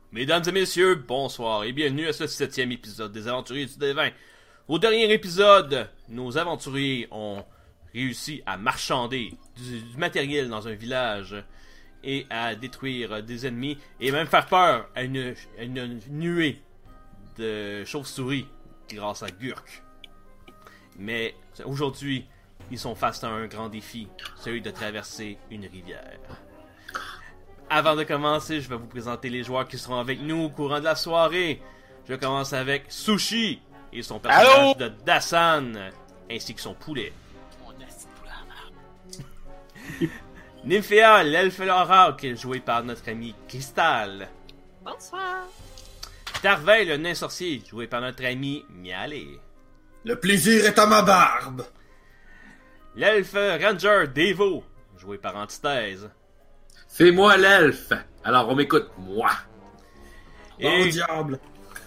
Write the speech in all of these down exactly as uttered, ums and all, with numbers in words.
Mesdames et messieurs, bonsoir et bienvenue à ce septième épisode des Aventuriers du Dévin. Au dernier épisode, nos aventuriers ont réussi à marchander du, du matériel dans un village et à détruire des ennemis et même faire peur à une, à une nuée de chauves-souris grâce à Gurk. Mais aujourd'hui, ils sont face à un grand défi, celui de traverser une rivière. Avant de commencer, je vais vous présenter les joueurs qui seront avec nous au courant de la soirée. Je commence avec Sushi et son personnage Allô? de Dassan, ainsi que son poulet. Mon asti de poulet. Nymphea, l'elfe l'oracle, joué par notre ami Crystal. Bonsoir. Tarvin, le nain sorcier, joué par notre ami Mialé. Le plaisir est à ma barbe. L'elfe Ranger Devo, joué par Antithèse. C'est moi l'elfe, alors on m'écoute, moi. Et... Oh diable.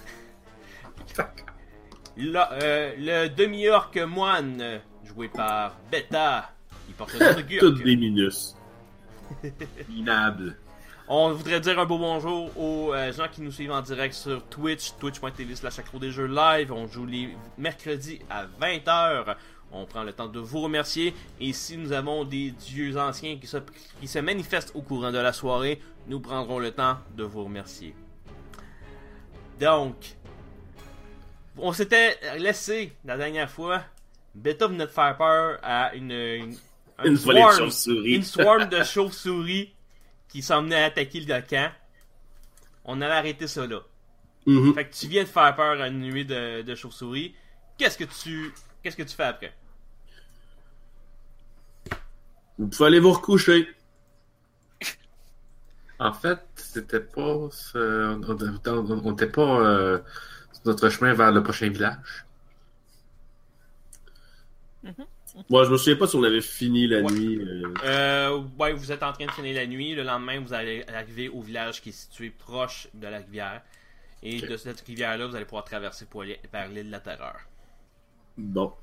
Le, euh, le demi-orc moine, joué par Beta. Il porte le nom de Gurk. Toutes des minus. Minable. On voudrait dire un beau bonjour aux euh, gens qui nous suivent en direct sur Twitch, twitch.tv slash accro des jeux live. On joue les mercredis à vingt heures. On prend le temps de vous remercier. Et si nous avons des dieux anciens qui se, qui se manifestent au courant de la soirée, nous prendrons le temps de vous remercier. Donc, on s'était laissé la dernière fois. Beta venait de faire peur à une, une, une, swarm, de une swarm de chauves-souris qui s'emmenait à attaquer le camp. On allait arrêter ça là. Mm-hmm. Fait que tu viens de faire peur à une nuée de, de chauves-souris. Qu'est-ce que tu qu'est-ce que tu fais après? Vous pouvez aller vous recoucher. En fait, c'était pas... Ce... On n'était pas euh, sur notre chemin vers le prochain village. Mm-hmm. Moi, je me souviens pas si on avait fini la ouais. nuit. Euh... Euh, ouais, vous êtes en train de finir la nuit. Le lendemain, vous allez arriver au village qui est situé proche de la rivière. Et okay. de cette rivière-là, vous allez pouvoir traverser pour aller vers l'île de la Terreur. Bon.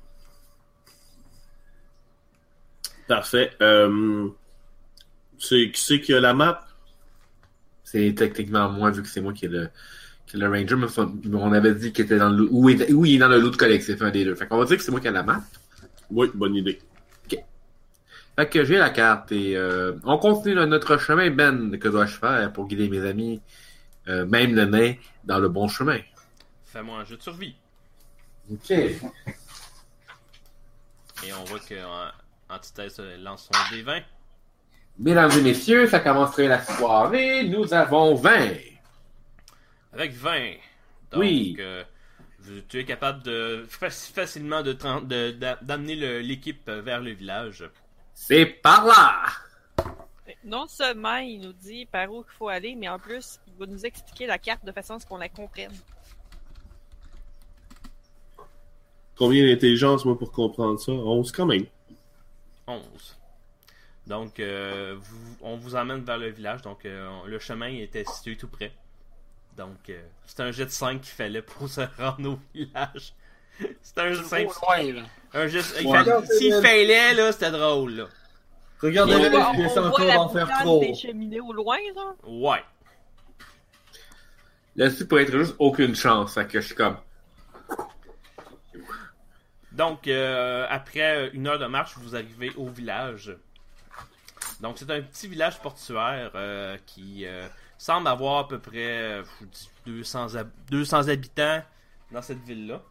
Parfait. Euh... C'est qui c'est qui a la map? C'est techniquement moi, vu que c'est moi qui est le, qui est le ranger. Mais on avait dit qu'il était dans le... Où il, où il est dans le loot collectif, un des deux. Fait qu'on va dire que c'est moi qui ai la map. Oui, bonne idée. Ok. Fait que j'ai la carte et euh, on continue notre chemin. Ben, que dois-je faire pour guider mes amis, euh, même le nain, dans le bon chemin? Fais-moi un jeu de survie. Ok. Et on voit que euh, Antithèse lance son D vingt. Mesdames et messieurs, ça commencerait la soirée. Nous avons vingt. Avec vingt. Donc, oui. Euh, tu es capable de facilement de, de, de, d'amener le, l'équipe vers le village. C'est par là! Non seulement il nous dit par où il faut aller, mais en plus, il va nous expliquer la carte de façon à ce qu'on la comprenne. Combien d'intelligence, moi, pour comprendre ça? onze quand même. onze. Donc, euh, vous, on vous emmène vers le village. Donc, euh, le chemin était situé tout près. Donc, euh, c'est un jet de cinq qu'il fallait pour se rendre au village. C'était un jet de cinq. Un jet... Ouais. S'il faillait, là, c'était drôle, là. Regardez-le, on, je on, laisse on encore en faire trop. des cheminées au loin, là. Ouais. Là-dessus, pour être juste aucune chance. Fait que je suis comme... Donc, euh, après une heure de marche, vous arrivez au village. Donc, c'est un petit village portuaire euh, qui euh, semble avoir à peu près deux cents, hab- deux cents habitants dans cette ville-là.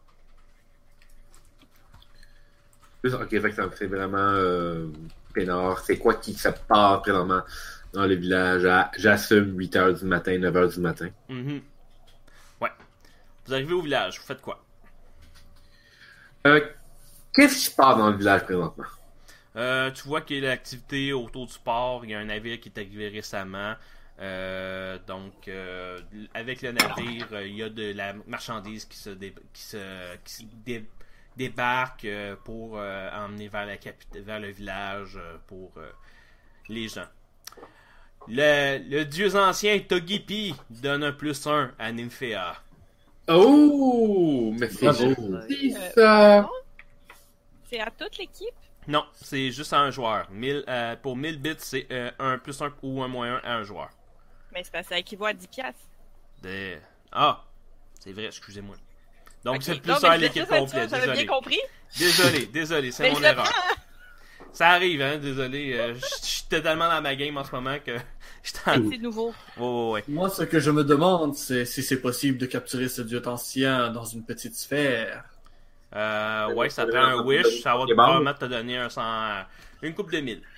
Ok, fait que c'est vraiment euh, peinard. C'est quoi qui se passe présentement dans le village? À, j'assume huit heures du matin, neuf heures du matin. Mm-hmm. Ouais. Vous arrivez au village, vous faites quoi? Euh, qu'est-ce qui se passe dans le village présentement? Euh, tu vois qu'il y a l'activité autour du port. Il y a un navire qui est arrivé récemment. Euh, donc, euh, avec le navire, euh, il y a de la marchandise qui se, dé- qui se, qui se dé- débarque euh, pour euh, emmener vers, la capitale, vers le village euh, pour euh, les gens. Le, le dieu ancien Togepi donne un plus un à Nymphea. Oh! Mais c'est Euh, gentil, euh, ça! non? C'est à toute l'équipe? Non, c'est juste à un joueur. mille, euh, pour mille bits, c'est euh, un plus un ou un moins un à un joueur. Mais c'est parce que ça équivaut à dix piastres. De... Ah, c'est vrai, excusez-moi. Donc, Ok. c'est Non, plus mais ça je l'équipe voulais juste complète. être sûre, J'avais Désolé. bien compris. Désolé, désolé, c'est Mais mon je le erreur. prends. Ça arrive, hein, désolé. euh, Je je suis tellement dans ma game en ce moment que je t'en... C'est nouveau. Ouais, ouais, ouais. Moi, ce que je me demande, c'est si c'est possible de capturer ce dieu ancien dans une petite sphère. Euh, ouais, ça Euh, prend un wish, ça va c'est bon. probablement te donner un cent... une coupe de mille.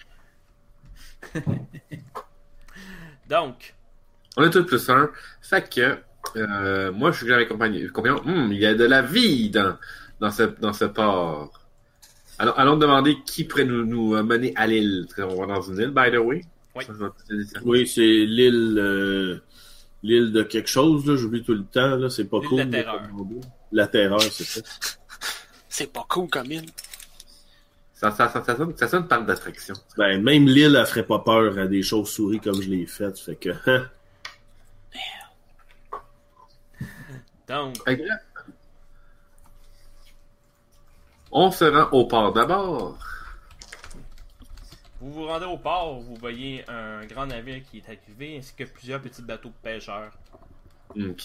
Donc, On a tout plus un. Fait que, euh, moi, je suis avec compagnie. Compagnon, hum, il y a de la vie dans, dans, ce, dans ce port. Allons, allons demander qui pourrait nous, nous euh, mener à l'île. On va dans une île, by the way. Oui. Ça, ça va te dire ça. Oui, c'est l'île euh, l'île de quelque chose, là, j'oublie tout le temps, là, c'est pas L'île cool. de la terreur. La terreur, c'est ça. C'est pas cool comme île. Ça, ça, ça, ça sonne, ça sonne par d'attraction. Ben, même l'île, elle ferait pas peur à des chauves-souris comme je l'ai fait, fait que, hein. donc, Fait que là, on se rend au port d'abord. vous vous rendez au port, vous voyez un grand navire qui est arrivé, ainsi que plusieurs petits bateaux de pêcheurs. OK.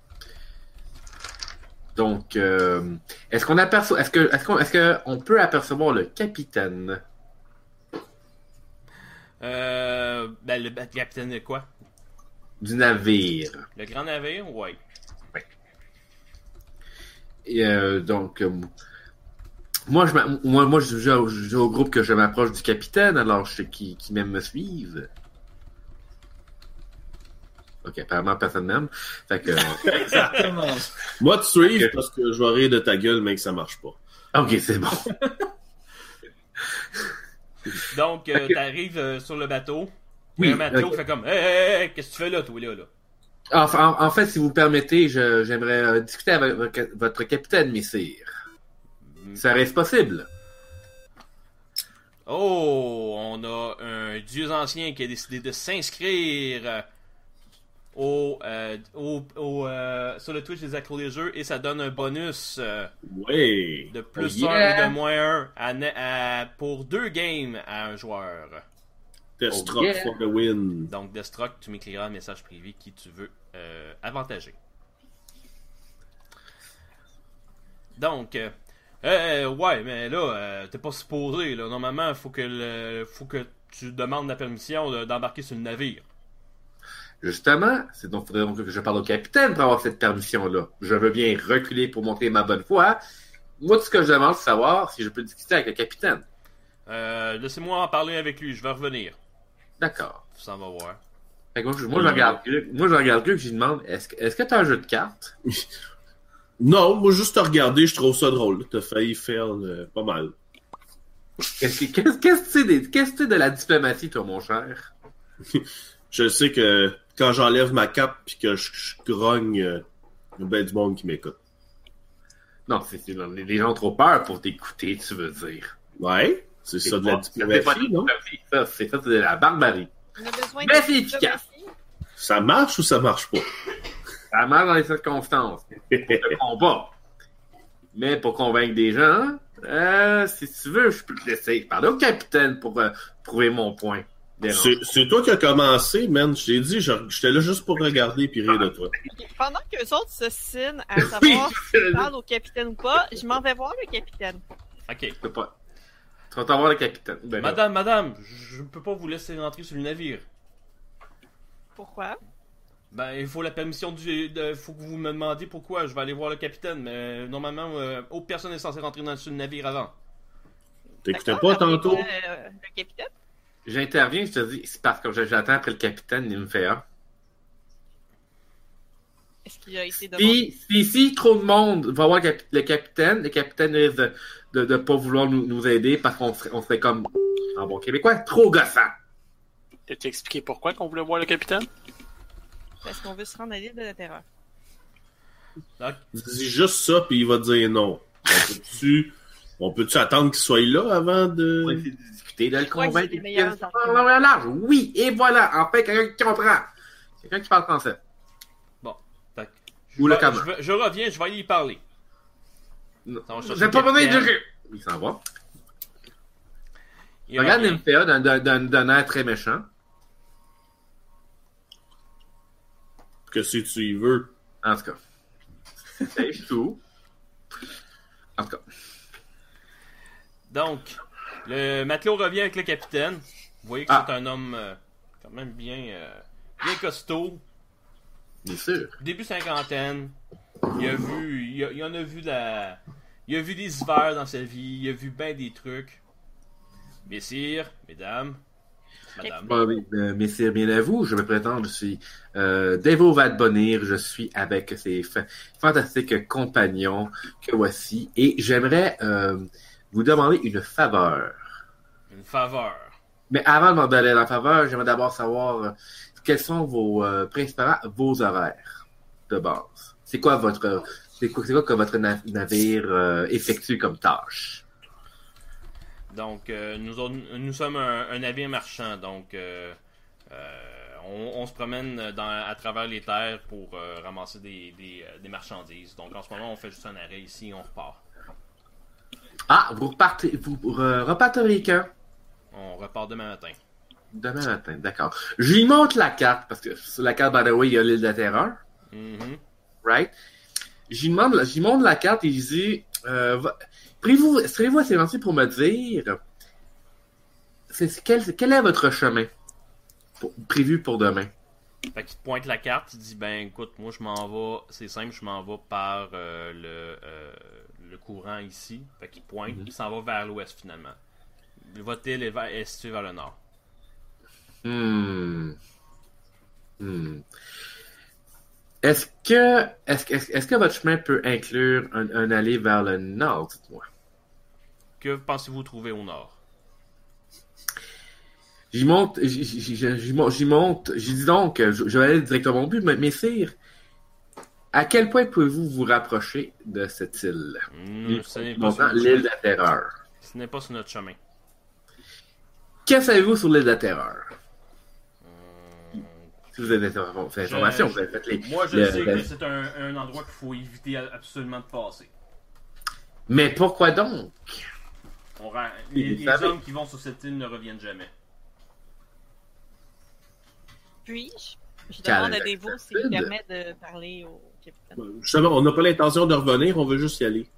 Donc, euh, est-ce qu'on aperçoit, est-ce que, est-ce qu'on, est-ce que on peut apercevoir le capitaine? Euh, ben, le, le capitaine de quoi? Du navire. Le grand navire? Ouais. Et, euh, donc, euh, moi, je, m'a- moi, moi, je, je, je dis au groupe que je m'approche du capitaine, alors je sais qui, qui m'aime me suivre. Ok, apparemment personne m'aime. Fait que, Exactement. Moi, tu suives Ok. parce que je vais rire de ta gueule, mais que ça marche pas. ok, c'est bon. Donc, euh, Ok. t'arrives euh, sur le bateau. Oui, Un matelot ok. fait comme, hey, hey, hey, qu'est-ce que tu fais là, toi, là, là? Enfin, en, en fait, si vous permettez, je, j'aimerais euh, discuter avec votre, votre capitaine, messire. Ça reste possible. Oh, on a un dieu ancien qui a décidé de s'inscrire euh, au, euh, au, au, euh, sur le Twitch des accros des jeux et ça donne un bonus euh, Ouais. de plus Oh un yeah. ou de moins un à, ne- à- pour deux games à un joueur. Deathstroke Oh, yeah. for the win. Donc, Deathstroke, tu m'écriras un message privé qui tu veux euh, avantager. Donc, euh, euh, ouais, mais là, euh, t'es pas supposé, là. Normalement, faut que le, faut que tu demandes la permission de- d'embarquer sur le navire. Justement, c'est donc faudrait donc que je parle au capitaine pour avoir cette permission-là. Je veux bien reculer pour montrer ma bonne foi. Moi, tout ce que je demande, c'est savoir si je peux discuter avec le capitaine. Euh, laissez-moi en parler avec lui, je vais revenir. D'accord. Ça va voir. Fait que moi, je, moi, je regarde Luc. Moi, je regarde Luc, je lui demande, est-ce que, est-ce que t'as un jeu de cartes? Non, moi, juste te regarder, je trouve ça drôle. T'as failli faire euh, pas mal. Qu'est-ce que, qu'est-ce, qu'est-ce que tu sais des- qu'est-ce que tu sais de la diplomatie, toi, mon cher? Je sais que quand j'enlève ma cape pis que je, je grogne, euh, il y a ben du monde qui m'écoute. Non, c'est, c'est les les gens ont trop peur pour t'écouter, tu veux dire. Ouais, c'est ça de la pas- c'est pas de la diplomatie, non? diplomatie, ça, c'est ça, c'est de la barbarie. On a besoin Mais de c'est efficace. diplomatie. Ça marche ou ça marche pas? Ça marche dans les circonstances. Pour le combat. Mais pour convaincre des gens, euh, si tu veux, je peux te laisser parler au capitaine pour euh, prouver mon point. Dérange. C'est, c'est toi qui as commencé, man. Je t'ai dit, je- j'étais là juste pour regarder puis rire de toi. Pendant qu'eux autres se signent à Oui. savoir s'ils parlent au capitaine ou pas, je m'en vais voir le capitaine. Ok. Tu peux pas. Tu vas t'avoir le capitaine. Ben, là. Madame, madame, je peux pas vous laisser rentrer sur le navire. Pourquoi? Ben, il faut la permission du... Il faut que vous me demandiez pourquoi. Je vais aller voir le capitaine, mais normalement, euh, aucune personne n'est censée rentrer dans sur le navire avant. T'écoutais D'accord, pas tantôt? appelez-moi, euh, le capitaine? J'interviens, je te dis, c'est parce que j'attends après le capitaine, il me fait un. Est-ce qu'il a été demandé? Si, si, si trop de monde va voir le, cap- le capitaine, le capitaine risque de, de, de pas vouloir nous, nous aider parce qu'on serait, on serait comme, en bon québécois, trop gossant. T'as-tu expliqué pourquoi qu'on voulait voir le capitaine? Parce qu'on veut se rendre à l'île de la Terreur. Donc, Dis juste ça puis il va te dire non. On peut-tu, on peut-tu attendre qu'il soit là avant On va de... essayer de discuter, de le crois que convaincre. c'est les meilleurs qu'il- arguments. Ah, ouais, large. Oui, et voilà, enfin, quelqu'un qui comprend. Quelqu'un qui parle français. bon. Fait que je, Ou le vais- camin. je, vais- je reviens, je vais aller y parler. Non, On va chercher j'ai le pas besoin de capitaine. dire. Il s'en va. Il Regarde revient. Nymphéa d'un, d'un, d'un, d'un air très méchant. Que si tu y veux. En tout cas. C'est tout. En tout cas. Donc, le matelot revient avec le capitaine. Vous voyez que Ah. c'est un homme euh, quand même bien, euh, bien costaud. Bien sûr. Début cinquantaine. Il a vu. Il, a- il en a vu de la. Il a vu des hivers dans sa vie. Il a vu bien des trucs. Messire, mesdames, madame. Bon, oui, euh, messieurs, bien à vous. Je me présente, je suis euh, Devo Vadbonir. Je suis avec ces fa- fantastiques compagnons que voici. Et j'aimerais euh, vous demander une faveur. Une faveur. Mais avant de m'en donner la faveur, j'aimerais d'abord savoir euh, quels sont vos, euh, principalement, vos horaires de base. C'est quoi votre, c'est quoi, c'est quoi que votre na- navire euh, effectue comme tâche? Donc, euh, nous, on- nous sommes un, un navire marchand. Donc, euh, euh, on, on se promène dans, à travers les terres pour euh, ramasser des, des, euh, des marchandises. Donc, en ce moment, on fait juste un arrêt ici et on repart. Ah, vous repartez, vous re- repartirez quand? On repart demain matin. Demain matin, d'accord. Je lui montre la carte, parce que sur la carte, by the way, il y a l'île de la Terreur, Mhm. right? Je lui demande, je lui montre la carte et je dis, euh, va- priez-vous, serez-vous assez gentil pour me dire, c'est, c'est- quel, quel est votre chemin pour- prévu pour demain? Fait qu'il te pointe la carte, il dit ben écoute, moi je m'en vais, c'est simple, je m'en vais par euh, le, euh, le courant ici. Fait qu'il pointe, il s'en va vers l'ouest finalement. Votre île est, vers- est située vers le nord. Hmm. Hmm. Est-ce que, est-ce, que- est-ce que votre chemin peut inclure un, un aller vers le nord, dites-moi? Que pensez-vous trouver au nord? J'y monte, j'y, j'y, j'y, j'y monte, j'y monte, j'y dis donc, je, je vais aller directement au but, mais messire, à quel point pouvez-vous vous rapprocher de cette île? Hmm, ce n'est pas Montant sur notre l'île chemin. de la Terreur. Ce n'est pas sur notre chemin. Que savez-vous sur l'île de la Terreur? Hmm, Si vous avez des infor- des informations, Je- vous avez fait les... Moi je le- sais le- que c'est un, un endroit qu'il faut éviter absolument de passer. Mais pourquoi donc? On ra- Et les vous les savez- hommes qui vont sur cette île ne reviennent jamais. Puis-je? Je Calme, demande à Devo s'il David. me permet de parler au capitaine. Justement, on n'a pas l'intention de revenir, on veut juste y aller.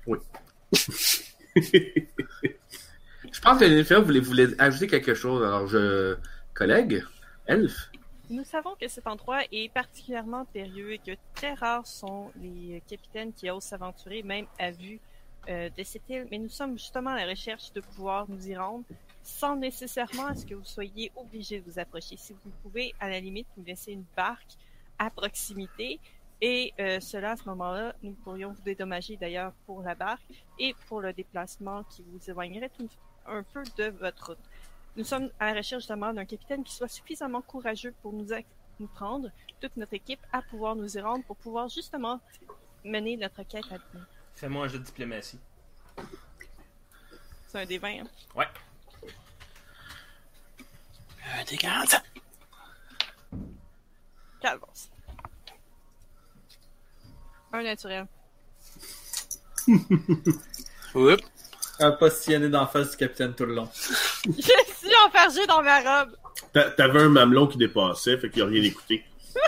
Je pense que Jennifer voulait, voulait ajouter quelque chose. Alors, je... Collègue? Elfe? Nous savons que cet endroit est particulièrement périlleux et que très rares sont les capitaines qui osent s'aventurer, même à vue euh, de cette île. Mais nous sommes justement à la recherche de pouvoir nous y rendre sans nécessairement à ce que vous soyez obligés de vous approcher. Si vous pouvez, à la limite, nous laisser une barque à proximité. Et euh, cela, à ce moment-là, nous pourrions vous dédommager d'ailleurs pour la barque et pour le déplacement qui vous éloignerait tout- un peu de votre route. Nous sommes à la recherche justement d'un capitaine qui soit suffisamment courageux pour nous, ac- nous prendre, toute notre équipe, à pouvoir nous y rendre, pour pouvoir justement mener notre quête à bien. Fais-moi un jeu de diplomatie. C'est un des vingt, hein? Ouais. Un des quarante. Calvos. Un naturel. Oups. Un positionné d'en face du capitaine tout le long. Je suis enfargée dans ma robe! T'a- T'avais un mamelon qui dépassait, fait qu'il a rien écouté.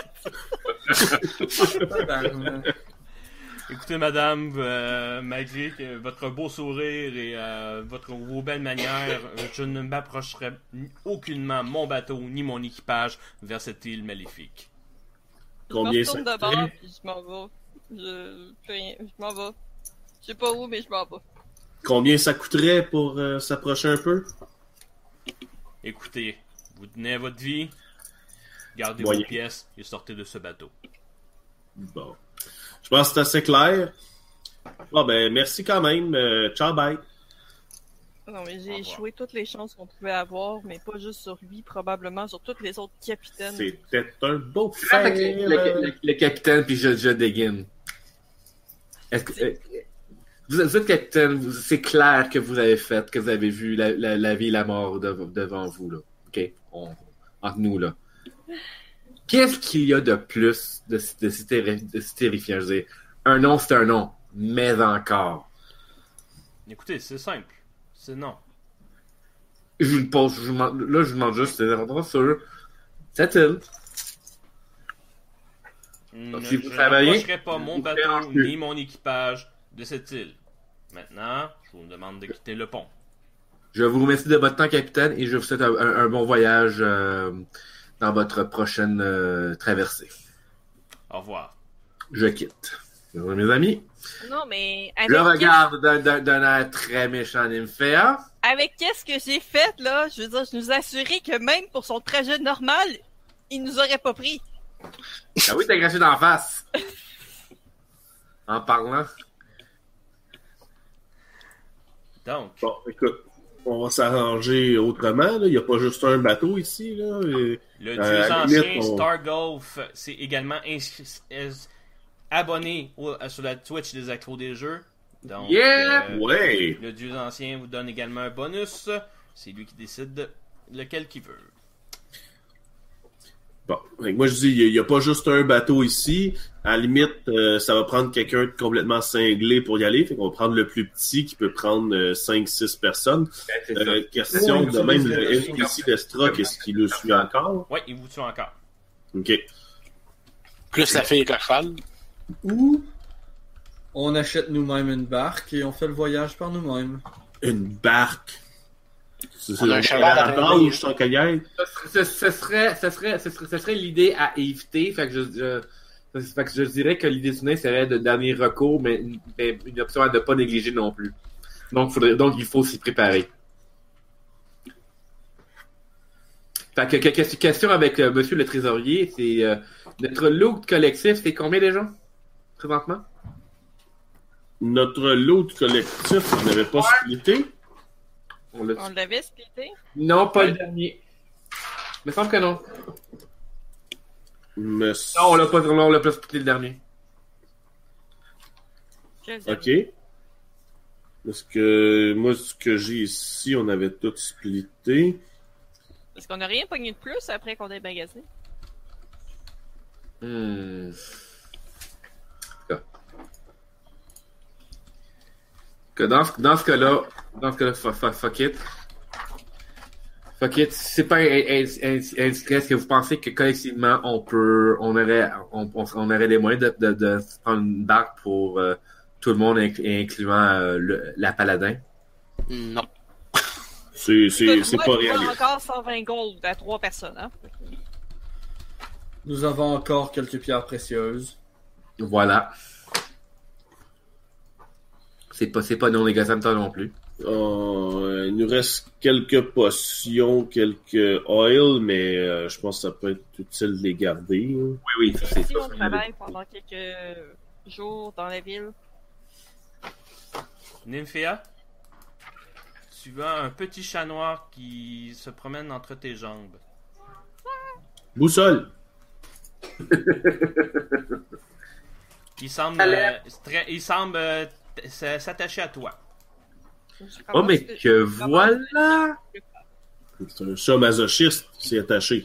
Écoutez, madame, euh, malgré que votre beau sourire et euh, votre, vos belles manières, euh, je ne m'approcherai ni- aucunement mon bateau ni mon équipage vers cette île maléfique. Combien je me ça retourne de bord, coûterait? puis je m'en vais. Je... fais rien, je m'en vais. Je sais pas où, mais je m'en vais. Combien ça coûterait pour euh, s'approcher un peu? Écoutez, vous tenez votre vie, gardez Moyen. vos pièces et sortez de ce bateau. Bon. Je pense que c'est assez clair. Bon, ben, merci quand même. Euh, ciao, bye. Non, mais Au j'ai revoir. échoué toutes les chances qu'on pouvait avoir, mais pas juste sur lui, probablement sur tous les autres capitaines. C'était un beau Avec fait. le, le- le- le capitaine, puis je, je dégaine. Est-ce que... euh, vous, vous êtes capitaine, vous- c'est clair que vous avez fait, que vous avez vu la, la, la vie et la mort de- devant vous, là. OK? On, entre nous, là. Qu'est-ce qu'il y a de plus de, de, si terri- de si terrifiant? Je veux dire, un nom, c'est un nom, mais encore. Écoutez, c'est simple. C'est non. Je vous le pose, je vous demande- là, je vous demande juste des informations sur cette île. Ne, si vous je travaillez, n'approcherai pas mon vous bateau dérangez plus. ni mon équipage de cette île. Maintenant, je vous demande de quitter le pont. Je vous remercie de votre temps, capitaine, et je vous souhaite un, un- un bon voyage euh, dans votre prochaine euh, traversée. Au revoir. Je quitte. Bonjour, mes amis. Non, mais avec Je qu'est-ce- regarde d'un- d'un d'un air très méchant Nymphéa. avec qu'est-ce que j'ai fait, là, je veux dire, je nous assurer que même pour son trajet normal, il nous aurait pas pris. Ah oui, t'as craché d'en face. En parlant. Donc, Bon, écoute, on va s'arranger autrement. là. Il n'y a pas juste un bateau ici. Là. Et, le euh, dieu à la ancien limite, on- Stargolf s'est également inscrit, euh, abonné au- sur la Twitch des Accros des Jeux. Donc, Yeah! euh, Ouais! le dieu ancien vous donne également un bonus. C'est lui qui décide lequel qu'il veut. Bon, fait que moi je dis, il n'y a, a pas juste un bateau ici. À la limite, euh, ça va prendre quelqu'un de complètement cinglé pour y aller. Fait qu'on va prendre le plus petit qui peut prendre cinq six personnes. C'est ça. Euh, question Ouais, de même c'est le ça. N P C d'Estra, est-ce qu'il le suit encore? Ouais, il vous tue encore. Ok. Plus la fille que le cheval. Ou on achète nous-mêmes une barque et on fait le voyage par nous-mêmes. Une barque. C'est On a un c'est- cheval à à la ramener. base, sans kayak. Ce, ce serait, ce serait, ce serait, ce serait l'idée à éviter. Fait que je, je, fait que je dirais que l'idée du nez serait de dernier recours, mais, mais une option à ne pas négliger non plus. Donc, faudrait, donc il faut s'y préparer. Fait que, que- que- question avec euh, Monsieur le Trésorier, c'est euh, notre loot collectif, c'est combien déjà présentement? Notre lot collectif, on n'avait pas splitté. On l'a- On l'avait splitté. Non, pas Ouais. le dernier. Il me semble que non. Mais... Non, on l'a pas, on l'a pas splitté le dernier. Je le Ok. savais. Parce que moi, ce que j'ai ici, on avait tout splitté. Parce qu'on n'a rien pogné de plus après qu'on ait magasiné. Hmm. Que dans ce, dans ce cas-là, dans ce cas-là, fuck, fuck, fuck it. Fuck it. C'est pas un, un, un, un stress que vous pensez que collectivement on peut, on aurait, on, on, on aurait les moyens de, de, de prendre une barque pour euh, tout le monde, inclu- incluant euh, le, la paladin. Non. C'est c'est- Écoute, c'est moi, pas je vois réaliste. encore cent vingt gold à trois personnes, hein. Nous avons encore quelques pierres précieuses. Voilà. C'est pas, c'est pas non négociable toi non plus. Euh, il nous reste quelques potions, quelques oils, mais euh, je pense que ça peut être utile de les garder. hein. Oui, oui, ça, c'est Si ça. on travaille pendant quelques jours dans la ville, Nymphéa, tu vois un petit chat noir qui se promène entre tes jambes. Boussole! Il semble, euh, très- il semble euh, t- s- s'attacher à toi. je Oh, mais commence- que voilà! C'est un chat masochiste, c'est attaché.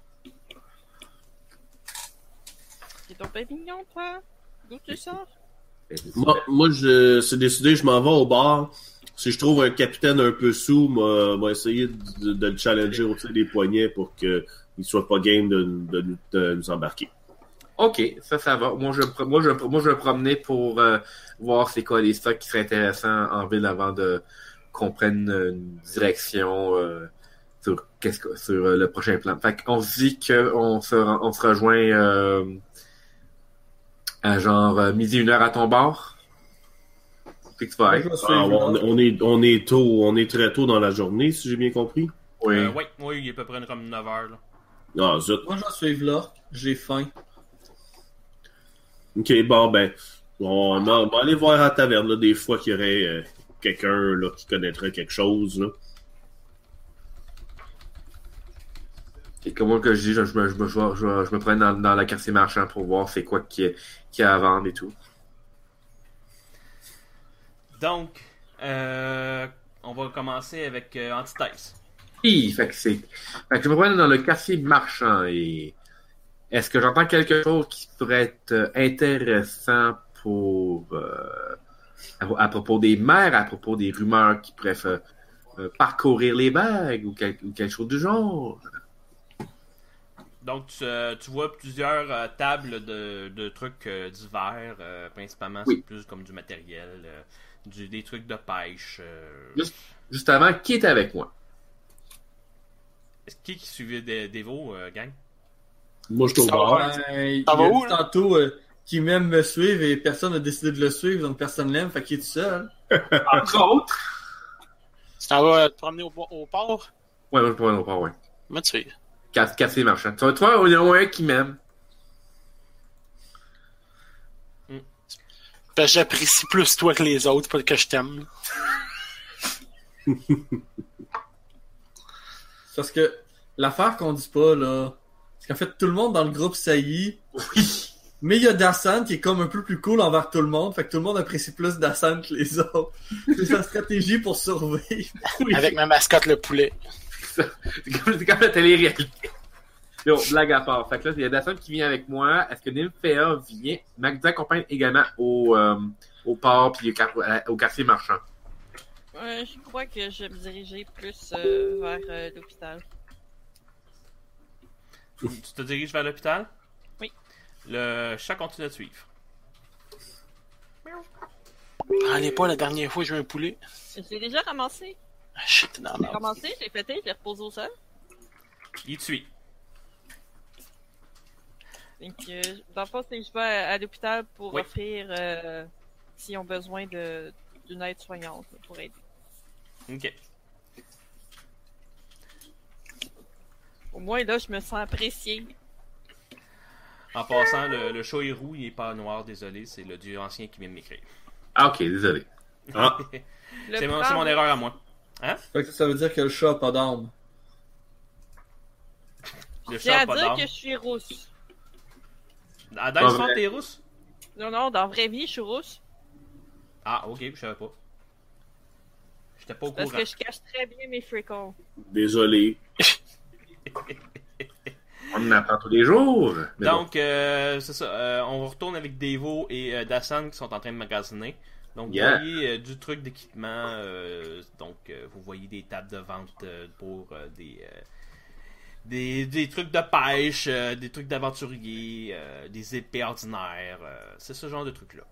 C'est donc bien mignon, toi. D'où tu sors? Moi, moi je, c'est décidé, je m'en vais au bar. Si je trouve un capitaine un peu sous, moi, moi essayer de, de le challenger au-dessus des poignets pour qu'il soit pas game de, de, de- de nous embarquer. Ok, ça, ça va. Moi, je, me- moi, je, moi, je vais me promener pour euh, voir c'est quoi les stocks qui seraient intéressants en ville avant de qu'on prenne une direction euh, sur, qu'est-ce que, sur euh, le prochain plan. Fait qu'on se dit qu'on se, on se rejoint euh, à genre euh, midi, une heure à ton bar. C'est que tu vas Je être. vais Ah, suivre on, là. on est, on est tôt, on est très tôt dans la journée, si j'ai bien compris. Oui. Euh, oui, oui, il est à peu près comme neuf heures. Là. Ah, zut. Moi, je vais suivre là. J'ai faim. Ok, bon, ben, on va, on va aller voir à la taverne, là, des fois qu'il y aurait euh, quelqu'un là, qui connaîtrait quelque chose. Là. Et comme moi que je dis, je, je, me- je, me- je, me- je, me- je me promène dans, dans la quartier marchand pour voir c'est quoi qu'il y a- qu'il y a à vendre et tout. Donc, euh, on va commencer avec euh, Antithèse. Oui, fait que c'est. Fait que je me promène dans le quartier marchand et. Est-ce que j'entends quelque chose qui pourrait être euh, intéressant pour. euh, à, à propos des maires, à propos des rumeurs qui pourraient euh, euh, parcourir les bagues ou, quel- ou quelque chose du genre? Donc, tu, euh, tu vois plusieurs euh, tables de, de trucs euh, divers. Euh, principalement, Oui. c'est plus comme du matériel, euh, du, des trucs de pêche. Euh... Juste, juste avant, qui était avec moi? Est-ce qui qui suivait des, des veaux, euh, gang? Moi, je suis au Ça va, bar. ouais. Ben, il Ça va a où, dit là? tantôt euh, qu'il m'aime me suivre et personne n'a décidé de le suivre, donc personne l'aime, fait qu'il est tout seul. Entre autres. Tu t'en vas te promener au, au port? Ouais, moi, je pourrais non pas, ouais. Moi, tu fais. Casse, casser marchand. Toi, toi, il y en a un qui m'aime. Parce que j'apprécie plus toi que les autres, pas que je t'aime. C'est parce que l'affaire qu'on dit pas, là, c'est qu'en fait, tout le monde dans le groupe saillit. Oui. Mais il y a Dassan qui est comme un peu plus cool envers tout le monde, fait que tout le monde apprécie plus Dassan que les autres. C'est sa stratégie pour survivre. Oui. Avec ma mascotte, le poulet. C'est comme, c'est comme la télé-réalité. Yo, blague à part. Fait que là, il y a Dasson qui vient avec moi. Est-ce que Nymphéa vient? Max accompagne également au, euh, au port puis au, car- au quartier marchand. Euh, je crois que je vais me diriger plus euh, vers euh, l'hôpital. Tu te diriges vers l'hôpital? Oui. Le chat continue de suivre. Allez pas la dernière fois, j'ai eu un poulet. Je l'ai déjà ramassé. Ah, shit, t'es dans la J'ai merde. ramassé, je l'ai pété, je l'ai reposé au sol. Il te suit. Donc, euh, dans le fond, c'est que je vais à, à l'hôpital pour Oui. offrir euh, s'ils ont besoin de, d'une aide soignante pour aider. Ok. Au moins, là, je me sens appréciée. En passant, le, le chat est roux, il est pas noir, désolé, c'est le dieu ancien qui vient de m'écrire. Ah, ok, désolé. Ah. Le c'est, mon, prendre- c'est mon erreur à moi. Hein? Fait que ça veut dire que le chat a pas d'âme. Le J'ai chat à a pas dire d'âme. que je suis rousse. À Pas Dice vrai. Font, t'es rousse? Non, non, dans la vraie vie, je suis rousse. Ah, ok, je savais pas. J'étais pas au Parce courant. que je cache très bien mes freckles. Désolé. On en apprend tous les jours. Mais bon. Donc, euh, c'est ça. euh, on retourne avec Devo et euh, Dassan qui sont en train de magasiner. Donc, Yeah. vous voyez euh, du truc d'équipement. euh, donc, euh, vous voyez des tables de vente euh, pour euh, des, euh, des des trucs de pêche, euh, des trucs d'aventurier, euh, des épées ordinaires. euh, c'est ce genre de trucs-là.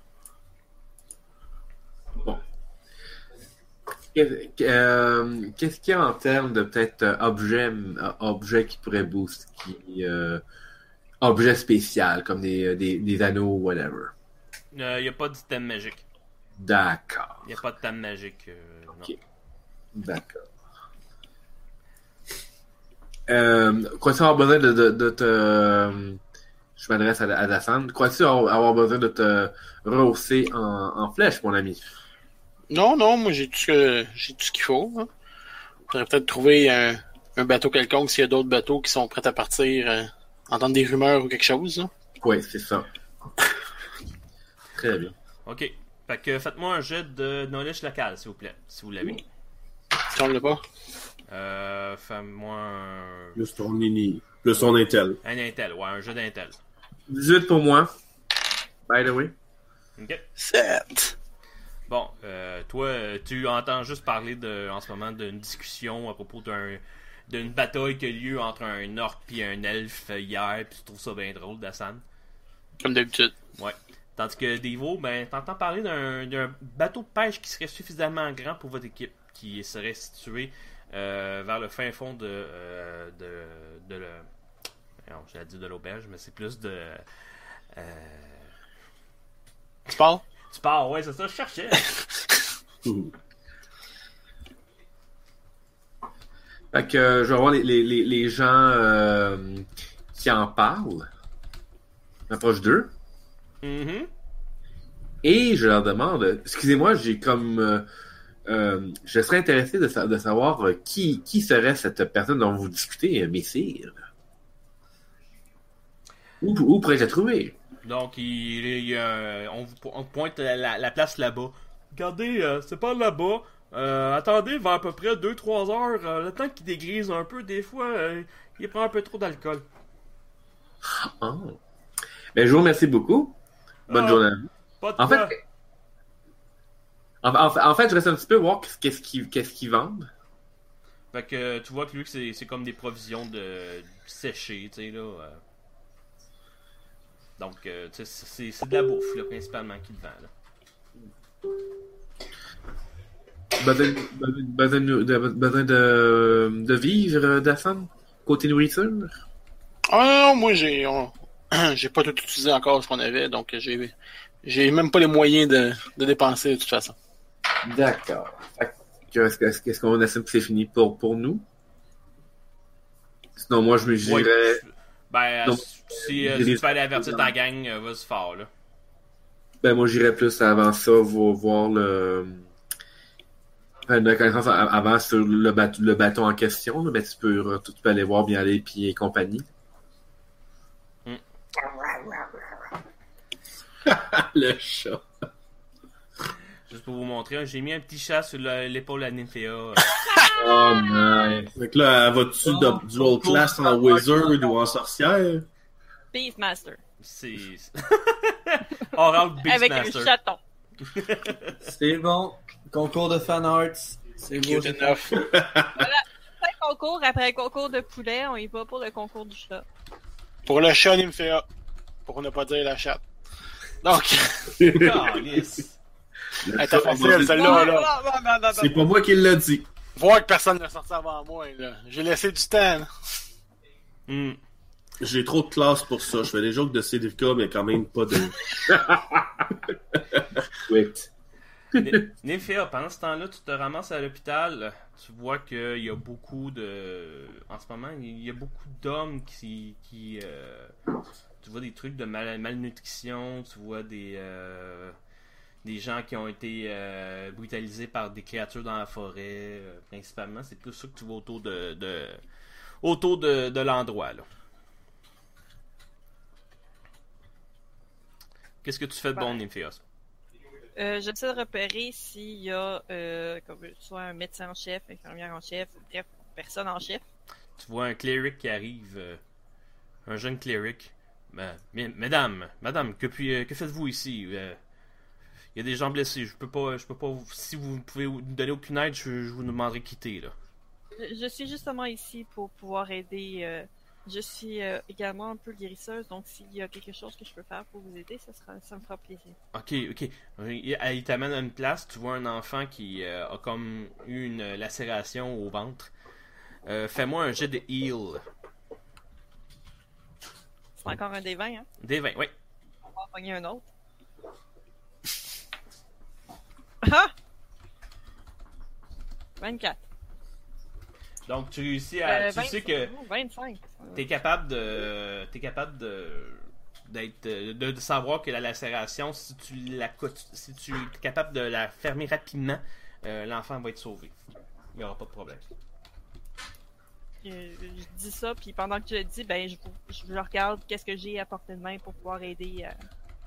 Bon. Qu'est- euh, Qu'est-ce qu'il y a en termes de peut-être euh, objets, euh, objets qui pourraient booster, qui, euh, objets spéciaux, comme des, des, des anneaux, whatever. Il n'y a pas d'item magique. D'accord. Il n'y a pas de thème magique. euh, non. Ok. D'accord. Euh, crois-tu avoir besoin de, de, de te... euh, je m'adresse à, à Dassan. Crois-tu avoir, avoir besoin de te rehausser en, en flèche, mon ami? Non, non, moi j'ai tout ce que j'ai tout ce qu'il faut. Hein. Faudrait peut-être trouver un, un bateau quelconque s'il y a d'autres bateaux qui sont prêts à partir, euh, entendre des rumeurs ou quelque chose. Hein. Oui, c'est ça. Très bien. Ok. Fait que faites-moi un jet de knowledge local, s'il vous plaît, si vous l'avez. Si on l'a pas. Euh, fais-moi un... Plus ton nini. Plus ton intel. un intel, ouais, un jeu d'intel. dix-huit pour moi. By the way. Ok. sept. Bon, euh, toi, euh, tu entends juste parler de, en ce moment d'une discussion à propos d'un d'une bataille qui a lieu entre un orc et un elfe hier, puis tu trouves ça bien drôle, Dassan. Comme d'habitude. Ouais. Tandis que Devo, ben, t'entends parler d'un d'un bateau de pêche qui serait suffisamment grand pour votre équipe, qui serait situé euh, vers le fin fond de euh, de, de le... Non, j'allais dire de l'auberge, mais c'est plus de... Euh... Tu parles? Tu pars, ouais, c'est ça, je cherchais. Fait que euh, je vais voir les, les, les, les gens euh, qui en parlent. Je m'approche d'eux. Mhm. Et je leur demande, excusez-moi, j'ai comme... euh, euh, je serais intéressé de, sa- de savoir euh, qui, qui serait cette personne dont vous discutez, euh, messire. Où, où pourrais-je la trouver? Donc, il, il y a, on, vous po- on pointe la, la- la place là-bas. Regardez, euh, c'est pas là-bas. Euh, attendez, vers à peu près deux trois heures, euh, le temps qu'il dégrise un peu, des fois, euh, il prend un peu trop d'alcool. Ah. Ben, je vous remercie beaucoup. Bonne Ah. journée à vous. Pas de En quoi. fait, en, en fait, en fait, je reste un petit peu voir qu'est-ce qu'ils qu'est-ce qu'ils vendent. Fait que tu vois que lui, c'est, c'est comme des provisions de séchées, tu sais, là. euh. Donc, euh, tu sais, c'est, c'est de la bouffe, là, principalement, qu'il vend, là. Besoin, besoin, de, besoin de, de vivre, Dassan? Côté nourriture? Ah non, non, moi j'ai on- j'ai pas tout utilisé encore ce qu'on avait, donc j'ai j'ai même pas les moyens de, de dépenser de toute façon. D'accord. Fait que, Est-ce, que- est-ce, que- est-ce qu'on estime que c'est fini pour, pour nous? Sinon, moi, je me Ouais, dirais... ben, Donc, si, euh, si tu peux aller avertir ta gang, euh, vas-y fort, là. Ben, moi, j'irais plus avant ça, vo- voir le... Enfin, de connaissance a- avant sur le, bateau, le bateau en question, là, ben, tu peux, tu peux aller voir bien aller puis et compagnie. Le chat. Juste pour vous montrer, j'ai mis un petit chat sur le- l'épaule à Nymphea. euh. Oh, nice. Fait que là, elle va-tu de dual class en wizard ou en sorcière? Beastmaster. C'est... Oral Avec un Beastmaster. chaton. C'est bon. Concours de fan arts. C'est beau. Cute enough. Après le concours, après le concours de poulet, on y va pour le concours du chat. Pour le chat Nymphea. Pour ne pas dire la chatte. Donc, Calice. elle était facile celle-là, là. non, non, non, non, C'est pas moi qui l'ai dit. Voir que personne n'est sorti avant moi, là. J'ai laissé du temps, là. Hmm. J'ai trop de classe pour ça. Je fais des jokes de Cédrica, mais quand même pas de... Wait. Ny- Nymphea, pendant ce temps-là, tu te ramasses à l'hôpital. Tu vois qu'il y a beaucoup de... En ce moment, il y a beaucoup d'hommes qui... qui euh... Tu vois des trucs de mal- malnutrition. Tu vois des... euh, des gens qui ont été euh, brutalisés par des créatures dans la forêt. euh, principalement, c'est plus ça que tu vois autour de... de... autour de, de l'endroit, là. Qu'est-ce que tu fais de bon, Ouais. Nymphea? Euh, J'essaie de repérer s'il y a euh, comme, soit un médecin en chef, infirmière en chef, bref, personne en chef. Tu vois un cleric qui arrive, euh, un jeune cleric. Ben, mais- mesdames, madame, que, puis, euh, que faites-vous ici? Euh, Il y a des gens blessés, je peux pas, je peux pas. vous- Si vous ne pouvez nous donner aucune aide, je, je vous demanderai de quitter, là. Je, je suis justement ici pour pouvoir aider. euh, je suis euh, également un peu guérisseuse, donc s'il y a quelque chose que je peux faire pour vous aider, ça, sera, ça me fera plaisir. Ok, ok. Il, il t'amène à une place, tu vois un enfant qui euh, a comme eu une lacération au ventre. Euh, Fais-moi un jet de heal. C'est encore un des vingt, hein? Des vingt, oui. On va en pogner un autre. Ah! vingt-quatre. Donc tu réussis à. Euh, tu vingt-cinq. sais que. Oh, vingt-cinq. T'es capable de. T'es capable de. D'être. De, de savoir que la lacération, si tu la co- si tu es capable de la fermer rapidement, euh, l'enfant va être sauvé. Il n'y aura pas de problème. Euh, je dis ça, puis pendant que je le dis, ben, je, je regarde qu'est-ce que j'ai à portée de main pour pouvoir aider à,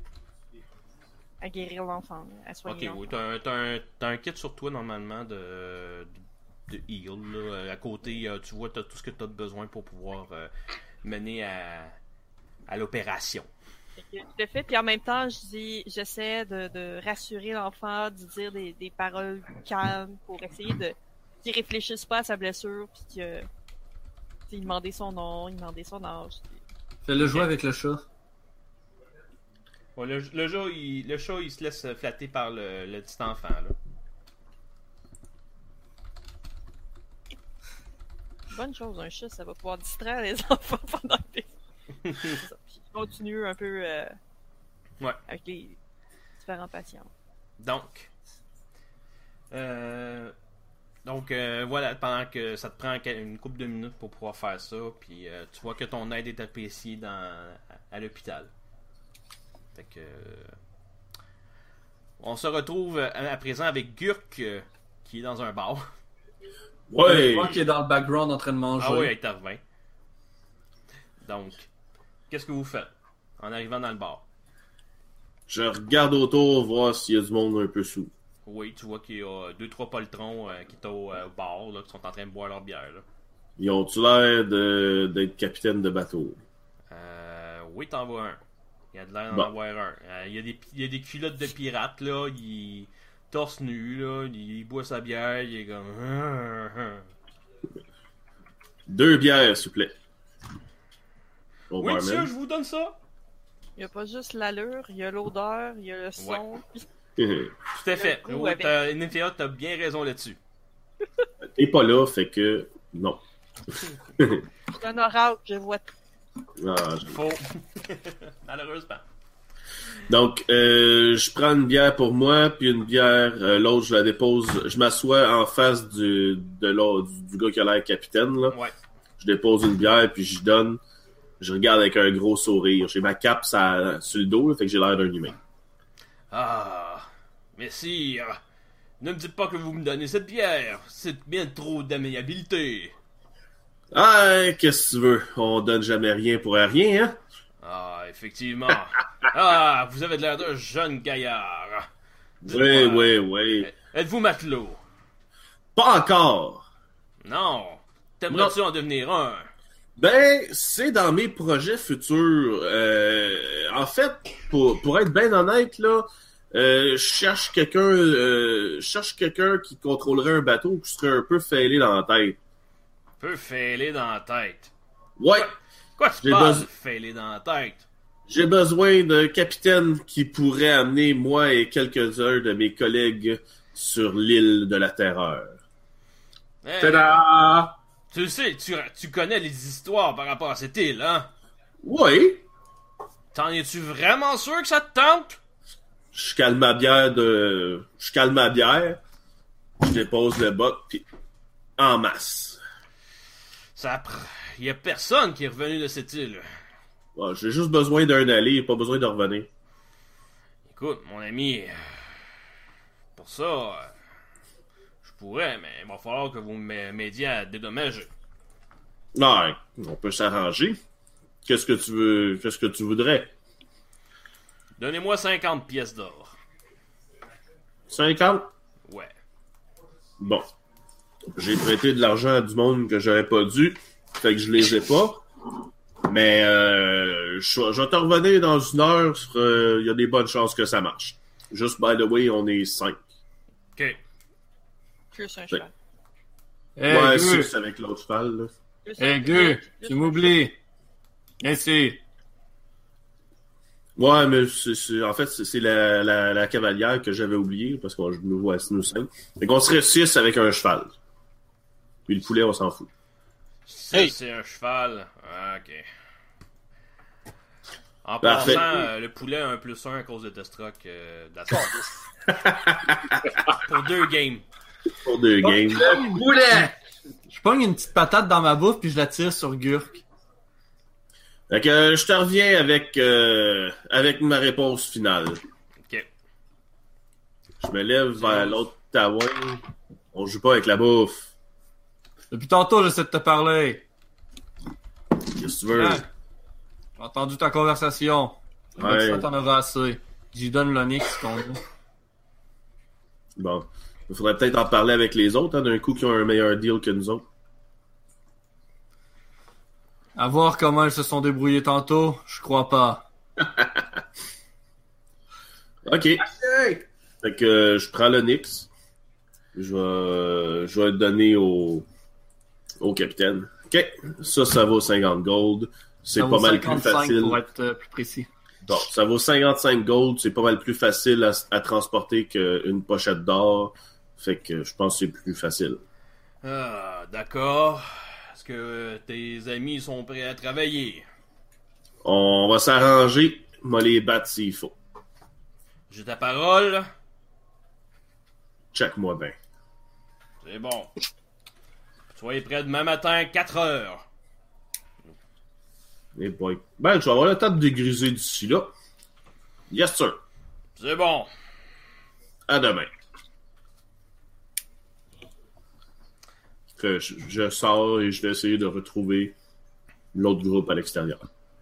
à guérir l'enfant, à Ok, soigner l'enfant. oui. T'as un, t'as un, t'as un kit sur toi normalement de. de heal. Là. À côté, euh, tu vois, t'as tout ce que tu as besoin pour pouvoir euh, mener à, à l'opération. Fait que Je le fais, puis en même temps, je dis, j'essaie de, de rassurer l'enfant, de dire des, des paroles calmes pour essayer de qu'il réfléchisse pas à sa blessure, puis que il demandait son nom, il demandait son âge. Fais-le jouer avec le chat. Ouais, le, le, chat, il, le chat, il se laisse flatter par le, le petit enfant. Là. Bonne chose, un chat, ça va pouvoir distraire les enfants pendant que t'es- C'est ça. Puis je continue un peu euh, Ouais. avec les différents patients. Donc, euh, donc euh, voilà, pendant que ça te prend une couple de minutes pour pouvoir faire ça, puis euh, tu vois que ton aide est appréciée dans, à, à l'hôpital. Fait que, euh, on se retrouve à, à présent avec Gurk, euh, qui est dans un bar. Ouais! Moi qui est dans le background en train de manger. Ah oui, avec ta revin. Donc, qu'est-ce que vous faites en arrivant dans le bar? Je regarde autour, voir s'il y a du monde un peu sous. Oui, tu vois qu'il y a deux, trois poltrons euh, qui sont au, euh, au bar, là, qui sont en train de boire leur bière. Là. Ils ont-tu l'air de- d'être capitaine de bateau? Euh, oui, t'en vois un. Il y a de l'air d'en Bon. avoir un. Euh, il, y a des, il y a des culottes de pirates, là. Il torse nu, là. Il, il boit sa bière. Il est comme. Deux bières, s'il vous plaît. Au Oui, barman. monsieur, je vous donne ça. Il n'y a pas juste l'allure, il y a l'odeur, il y a le son. Tout à fait. Le goût Ouais, avec. t'as- Nymphia, t'as bien raison là-dessus. T'es pas là, fait que non. C'est un oracle, je vois tout. Ah, je- Faux. Malheureusement. Donc, euh, je prends une bière pour moi, puis une bière, euh, l'autre, je la dépose. Je m'assois en face du, de l'autre, du, du gars qui a l'air capitaine, là. Ouais. Je dépose une bière, puis je donne. Je regarde avec un gros sourire. J'ai ma cape ça, sur le dos, là, fait que j'ai l'air d'un humain. Ah, messire, ne me dites pas que vous me donnez cette bière. C'est bien trop d'amiabilité. Ah, qu'est-ce que tu veux? On donne jamais rien pour rien, hein? Ah, effectivement. Ah, vous avez de l'air d'un jeune gaillard. Oui, Dites-moi, oui, oui. Êtes-vous matelot? Pas encore. Non. T'aimerais-tu en devenir un? Ben, c'est dans mes projets futurs. Euh, en fait, pour, pour être bien honnête, là, euh, je cherche quelqu'un euh, je cherche quelqu'un qui contrôlerait un bateau qui serait un peu fêlé dans la tête. Peu fêlé dans la tête. Ouais, Quoi tu J'ai parles, besoin- fêlé dans la tête? j'ai besoin d'un capitaine qui pourrait amener moi et quelques-uns de mes collègues sur l'île de la Terreur. Hey, Tada! tu le sais, tu, tu connais les histoires par rapport à cette île, hein? Oui, T'en es-tu vraiment sûr que ça te tente? je calme ma bière de... Je calme ma bière, je dépose le boc, puis en masse. Ça pr... Y a personne qui est revenu de cette île. Ouais, j'ai juste besoin d'un aller, pas besoin de revenir. Écoute, mon ami, euh, pour ça, euh, je pourrais, mais il va falloir que vous m'a- m'aidiez à dédommager. Non, on peut s'arranger. Qu'est-ce que tu veux, qu'est-ce que tu voudrais? Donnez-moi cinquante pièces d'or. cinquante? Ouais. Bon. J'ai prêté de l'argent à du monde que j'aurais pas dû, fait que je les ai pas. Mais euh, je, je vais te revenir dans une heure, il euh, y a des bonnes chances que ça marche. Juste, by the way, on est cinq. Ok. Plus un cheval. Hey, ouais, Gu, six avec l'autre cheval, là. Plus un- hey, Gu, plus tu un- m'oublies. Ici. Ouais, mais c'est, c'est- en fait, c'est, c'est la, la, la cavalière que j'avais oubliée, parce qu'on nous voit nous cinq. Fait qu'on serait six avec un cheval. Puis le poulet, on s'en fout. Ça, Hey. c'est un cheval. Ah, ok. En Parfait. passant, euh, le poulet a un plus un à cause de Deathstroke euh, d'assaut. Pour deux games. Pour deux games. Le poulet! Je pogne une petite patate dans ma bouffe puis je la tire sur Gurk. Fait que euh, je te reviens avec, euh, avec ma réponse finale. Ok. Je me lève vers l'autre taouin. On joue pas avec la bouffe. Depuis tantôt, j'essaie de te parler. Qu'est-ce que tu veux? Hein? J'ai entendu ta conversation. Ouais. Ça, t'en auras assez. J'y donne l'onyx qu'on a. Bon. Il faudrait peut-être en parler avec les autres, hein, d'un coup qui ont un meilleur deal que nous autres. À voir comment ils se sont débrouillés tantôt, je crois pas. OK. Fait que euh, je prends l'onyx. Je vais, euh, je vais le donner au, au capitaine. OK. Ça, ça vaut cinquante gold. C'est Ça pas vaut mal plus cinquante-cinq facile. pour être euh, plus précis. Bon, ça vaut cinquante-cinq gold. C'est pas mal plus facile à, à transporter qu'une pochette d'or. Fait que je pense que c'est plus facile. Ah, d'accord. Est-ce que tes amis sont prêts à travailler? On va s'arranger. Moi, les battre s'il faut. J'ai ta parole. Check-moi bien. C'est bon. Soyez prêts demain matin, quatre heures. Eh boy. Ben, je vais avoir le temps de dégriser d'ici là. Yes, sir. C'est bon. À demain. Que je, je sors et je vais essayer de retrouver l'autre groupe à l'extérieur.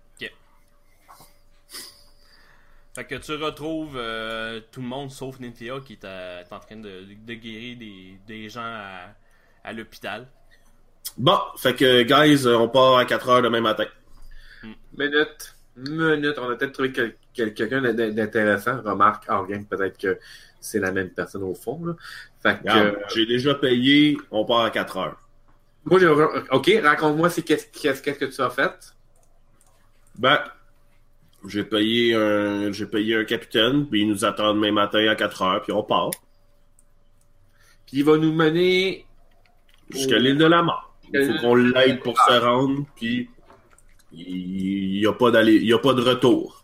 Fait que tu retrouves euh, tout le monde sauf Nymphia qui est, à- est en train de, de guérir des, des gens à, à l'hôpital. Bon, fait que, guys, on part à quatre heures demain matin. Minute. Minute. On a peut-être trouvé quel- quel- quelqu'un d'in- d'intéressant. Remarque, hors game, peut-être que c'est la même personne au fond. Là. Fait que, Regarde, euh, j'ai déjà payé, on part à quatre heures. Moi, j'ai... Ok, raconte-moi c'est qu'est-ce, qu'est-ce, qu'est-ce que tu as fait. Ben, j'ai payé un j'ai payé un capitaine, puis il nous attend demain matin à quatre heures, puis on part. Puis il va nous mener Jusqu'à l'île de la mort. Il faut qu'on l'aide pour se rendre, puis il n'y a pas d'aller, il y a pas de retour.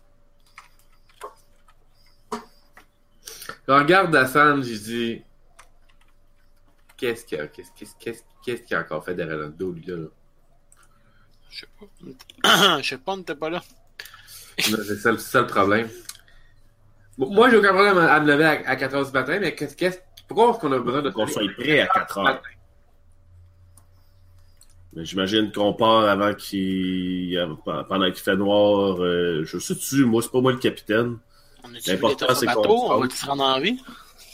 Je regarde Hassan, je dis qu'est-ce qu'il a, qu'est-ce, qu'est-ce, qu'est-ce, qu'est-ce qu'il a encore fait derrière le dos, lui, là? Je sais pas. Je sais pas, on n'était pas là. Non, c'est ça, c'est ça le problème. Bon, moi, j'ai aucun problème à me lever à, à quatre heures du matin, mais qu'est-ce, qu'est-ce, pourquoi est-ce qu'on a besoin de Qu'on soit prêt à quatre heures. Mais j'imagine qu'on part avant qu'il, pendant qu'il fait noir. Euh, je sais tu, moi c'est pas moi le capitaine. On a-tu L'important, vu c'est bateau? qu'on On va se rendre en vie?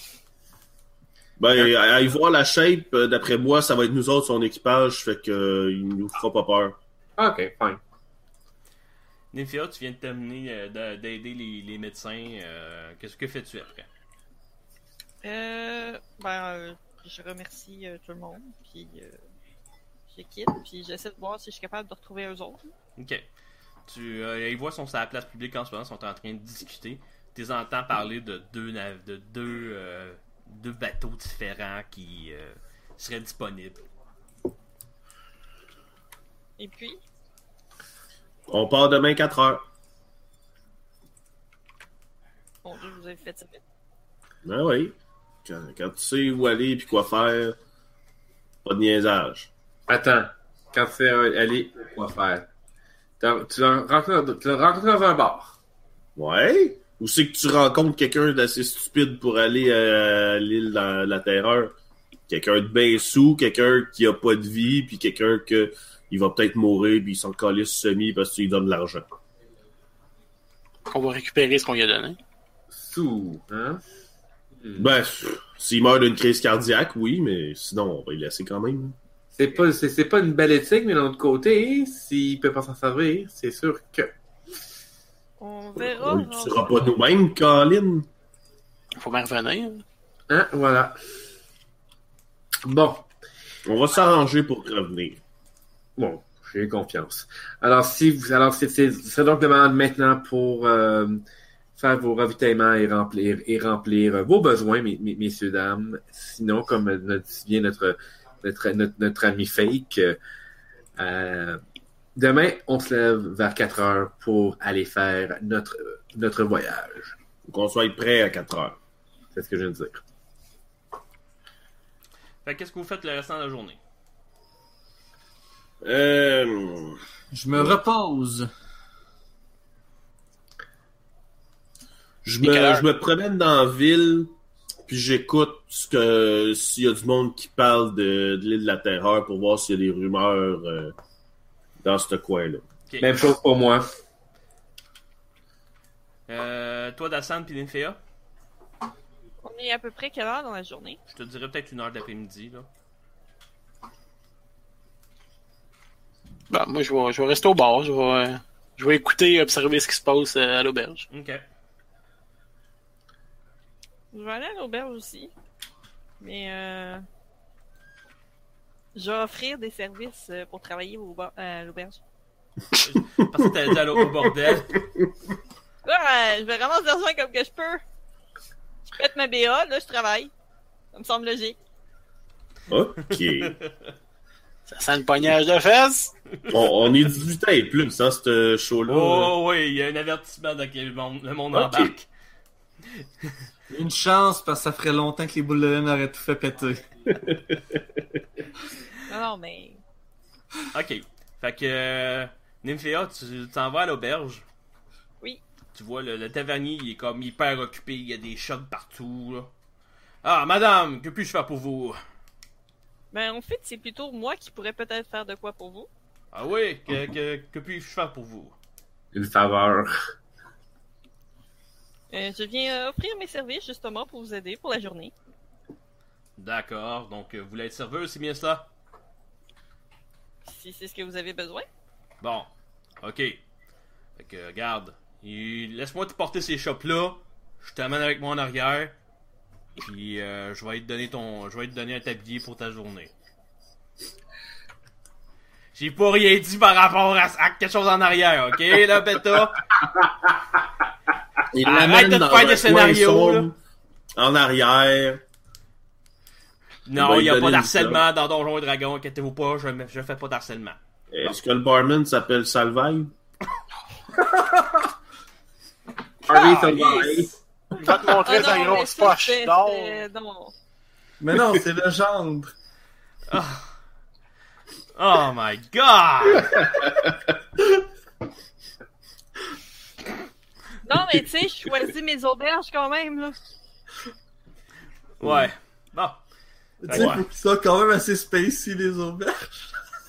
Ben, à y voir la shape, d'après moi, ça va être nous autres, son équipage, fait que euh, il nous fera pas peur. Ok, fine. Nymphia, tu viens de terminer euh, de- d'aider les, les médecins. euh, Qu'est-ce que fais-tu après? Euh, ben, euh, je remercie euh, tout le monde, puis euh, je quitte, puis j'essaie de voir si je suis capable de retrouver eux autres. Ok. Tu, euh, ils voient sont sur la place publique en ce moment, sont en train de discuter. Tu les entends parler de deux, nav- de deux, euh, deux bateaux différents qui euh, seraient disponibles. Et puis, On part demain quatre heures. bon Dieu, vous avez fait ça vite. Ben oui. Quand, quand tu sais où aller et quoi faire, pas de niaisage. Attends, quand c'est euh, aller, quoi faire? T'as- Tu l'as rencontré, tu l'as rencontré dans un bar. Ouais. Ou c'est que tu rencontres quelqu'un d'assez stupide pour aller à l'île de la Terreur? Quelqu'un de bien sous, quelqu'un qui a pas de vie, puis quelqu'un que il va peut-être mourir, puis il s'en calisse semi parce qu'il donne de l'argent. Qu'on va récupérer ce qu'on lui a donné. Sous, hein? Hmm. Ben, s'il meurt d'une crise cardiaque, oui, mais sinon, on va le laisser quand même. C'est pas, c'est, c'est pas une belle éthique, mais d'un autre côté, s'il peut pas s'en servir, c'est sûr que. On verra. On le tuera pas nous-mêmes, Colin. Faut bien revenir. Hein, voilà. Bon. On va s'arranger pour revenir. Bon, j'ai confiance. Alors, si vous, alors, c'est, c'est, c'est donc demande maintenant pour euh, faire vos ravitaillements et remplir, et remplir vos besoins, mes, mes, messieurs, dames. Sinon, comme notre, dit bien notre, notre, notre, notre ami Fake, euh, demain, on se lève vers quatre heures pour aller faire notre, notre voyage. Faut qu'on soit prêt à quatre heures. C'est ce que je viens de dire. Fait que qu'est-ce que vous faites le restant de la journée? Euh... Je me repose. Je Et quelle me, heure? je me promène dans la ville, puis j'écoute ce que s'il y a du monde qui parle de, de l'île de la Terreur pour voir s'il y a des rumeurs euh, dans ce coin-là. Ok. Même chose pour moi. Euh, toi, Dassan puis Nymphia, On est à peu près quelle heure dans la journée? je te dirais peut-être une heure d'après-midi. Là. Ben, moi, je vais, je vais rester au bar. Je vais, euh, je vais écouter et observer ce qui se passe euh, à l'auberge. Ok. Je vais aller à l'auberge aussi. Mais euh... je vais offrir des services euh, pour travailler au bar- à l'auberge. Parce que t'allais dire au bordel. Ouais, je vais ramasser de l'argent comme que je peux. Je pète ma B A, là je travaille. Ça me semble logique. OK. Ça sent le poignage de fesses. on, on est dix-huit ans et plus, hein, ce show-là. Oh oui, il y a un avertissement dans lequel le monde, le monde Ok. embarque. Une chance, parce que ça ferait longtemps que les boules de laine auraient tout fait péter. Non, non, mais. Ok. Fait que, euh, Nymphia, tu t'en vas à l'auberge. Oui. Tu vois, le, le tavernier, il est comme hyper occupé, il y a des chocs partout, là. Ah, madame, que puis-je faire pour vous? Ben, en fait, c'est plutôt moi qui pourrais peut-être faire de quoi pour vous. Ah oui, que, que, que puis-je faire pour vous? Une faveur. Euh, je viens euh, offrir mes services justement pour vous aider pour la journée. D'accord, donc euh, vous voulez être serveuse, c'est bien cela? Si c'est ce que vous avez besoin. Bon, ok. Fait que, regarde, il- laisse-moi te porter ces chopes-là, je t'amène avec moi en arrière, puis euh, je vais te donner ton, je vais te donner un tablier pour ta journée. J'ai pas rien dit par rapport à, à quelque chose en arrière, ok, là, bêta? Il Arrête l'amène de te dans faire un des scénarios, coin là. sombre, en arrière. Non, va il lui y a donner pas une d'harcèlement dans Donjons et Dragons, inquiétez-vous pas, je, je fais pas d'harcèlement. Est-ce que le barman s'appelle Salvaille? Harvey Ah, Salvaille. yes. Il va te montrer Ah sa non, mais grosse ça, poche c'était- d'or. c'était- Non. Mais non, c'est le gendre. Ah. Oh my god! Non, mais tu sais, je choisis mes auberges quand même, là. Ouais. Bon. Tu sais, Ouais. faut qu'ils soient quand même assez spacey, les auberges.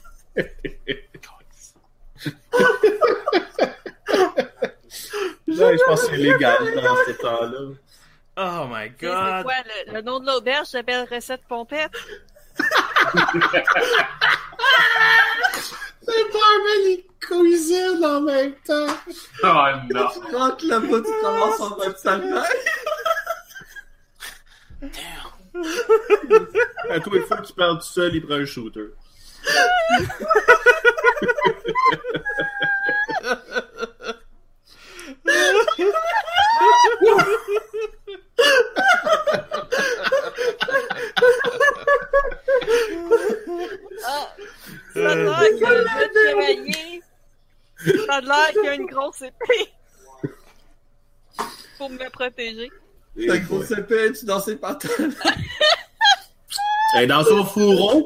Ouais, je pense que c'est légal dans ce temps-là. Oh my Tu sais, c'est god! quoi, le, le nom de l'auberge s'appelle Recette Pompette? Le barman, il cuisine en même temps. Oh non. Tu rentres là-bas, tu te ramasses en mode salvaire. À tous les fois que tu parles tout seul, il prend un shooter. Ah! Ça a l'air qu'il y a un jeune chevalier. Ça a l'air qu'il y a une grosse épée. Pour me protéger. Ta grosse épée, tu dans ses pantalons. Elle est dans son fourreau.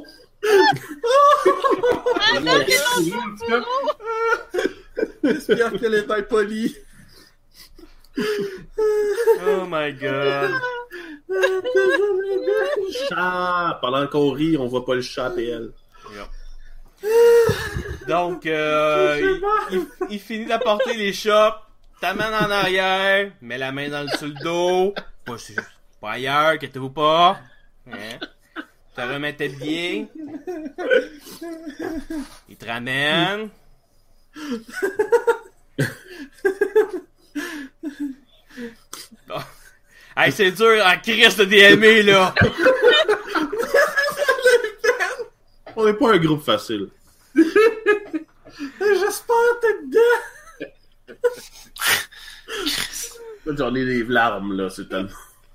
Ah non, c'est dans son fourreau! J'espère qu'elle est bien polie. Oh my god! Chat. Pendant qu'on rit, on voit pas le chat et elle. Donc, euh, il, il, il finit d'apporter les chops, t'amène en arrière, met la main dans le, sur le dos, pas, pas ailleurs, inquiétez-vous pas. Hein? Te remettais bien. Il te ramène. Bon. Hey, c'est dur en crise de D M A, là! On n'est pas un groupe facile. J'espère t'es dedans. J'en ai des larmes, là, c'est tellement...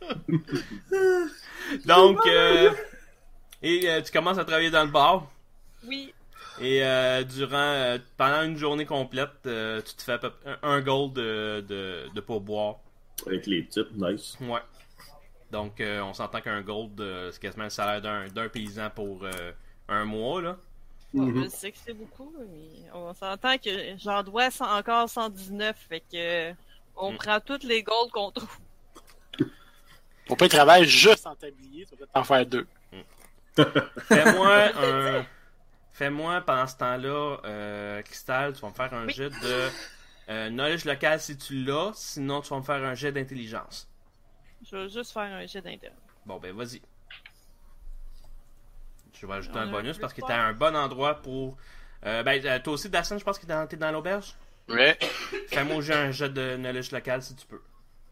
Donc, euh, et euh, tu commences à travailler dans le bar. Oui. Et euh, durant, euh, pendant une journée complète, euh, tu te fais à peu près un, un gold de, de, de pourboire. Avec les types, nice. Ouais. Donc, euh, on s'entend qu'un gold, euh, c'est quasiment le salaire d'un, d'un paysan pour euh, un mois, là. Je sais que c'est beaucoup, mais on s'entend que j'en dois cent- encore cent dix-neuf, fait que on Mm. prend toutes les golds qu'on trouve. Faut pas travailler juste en tablier, tu vas peut-être en faire deux. Fais-moi un... Fais-moi, pendant ce temps-là, euh, Cristal, tu vas me faire un Oui. jet de euh, knowledge local si tu l'as, sinon tu vas me faire un jet d'intelligence. Je vais juste faire un jet d'intérêt. Bon, ben vas-y. Je vais ajouter On un a bonus plus parce que trois. t'es à un bon endroit pour... Euh, ben, euh, toi aussi, Dassin, je pense que t'es dans, t'es dans l'auberge. Ouais. Fais-moi j'ai un jet de knowledge local si tu peux.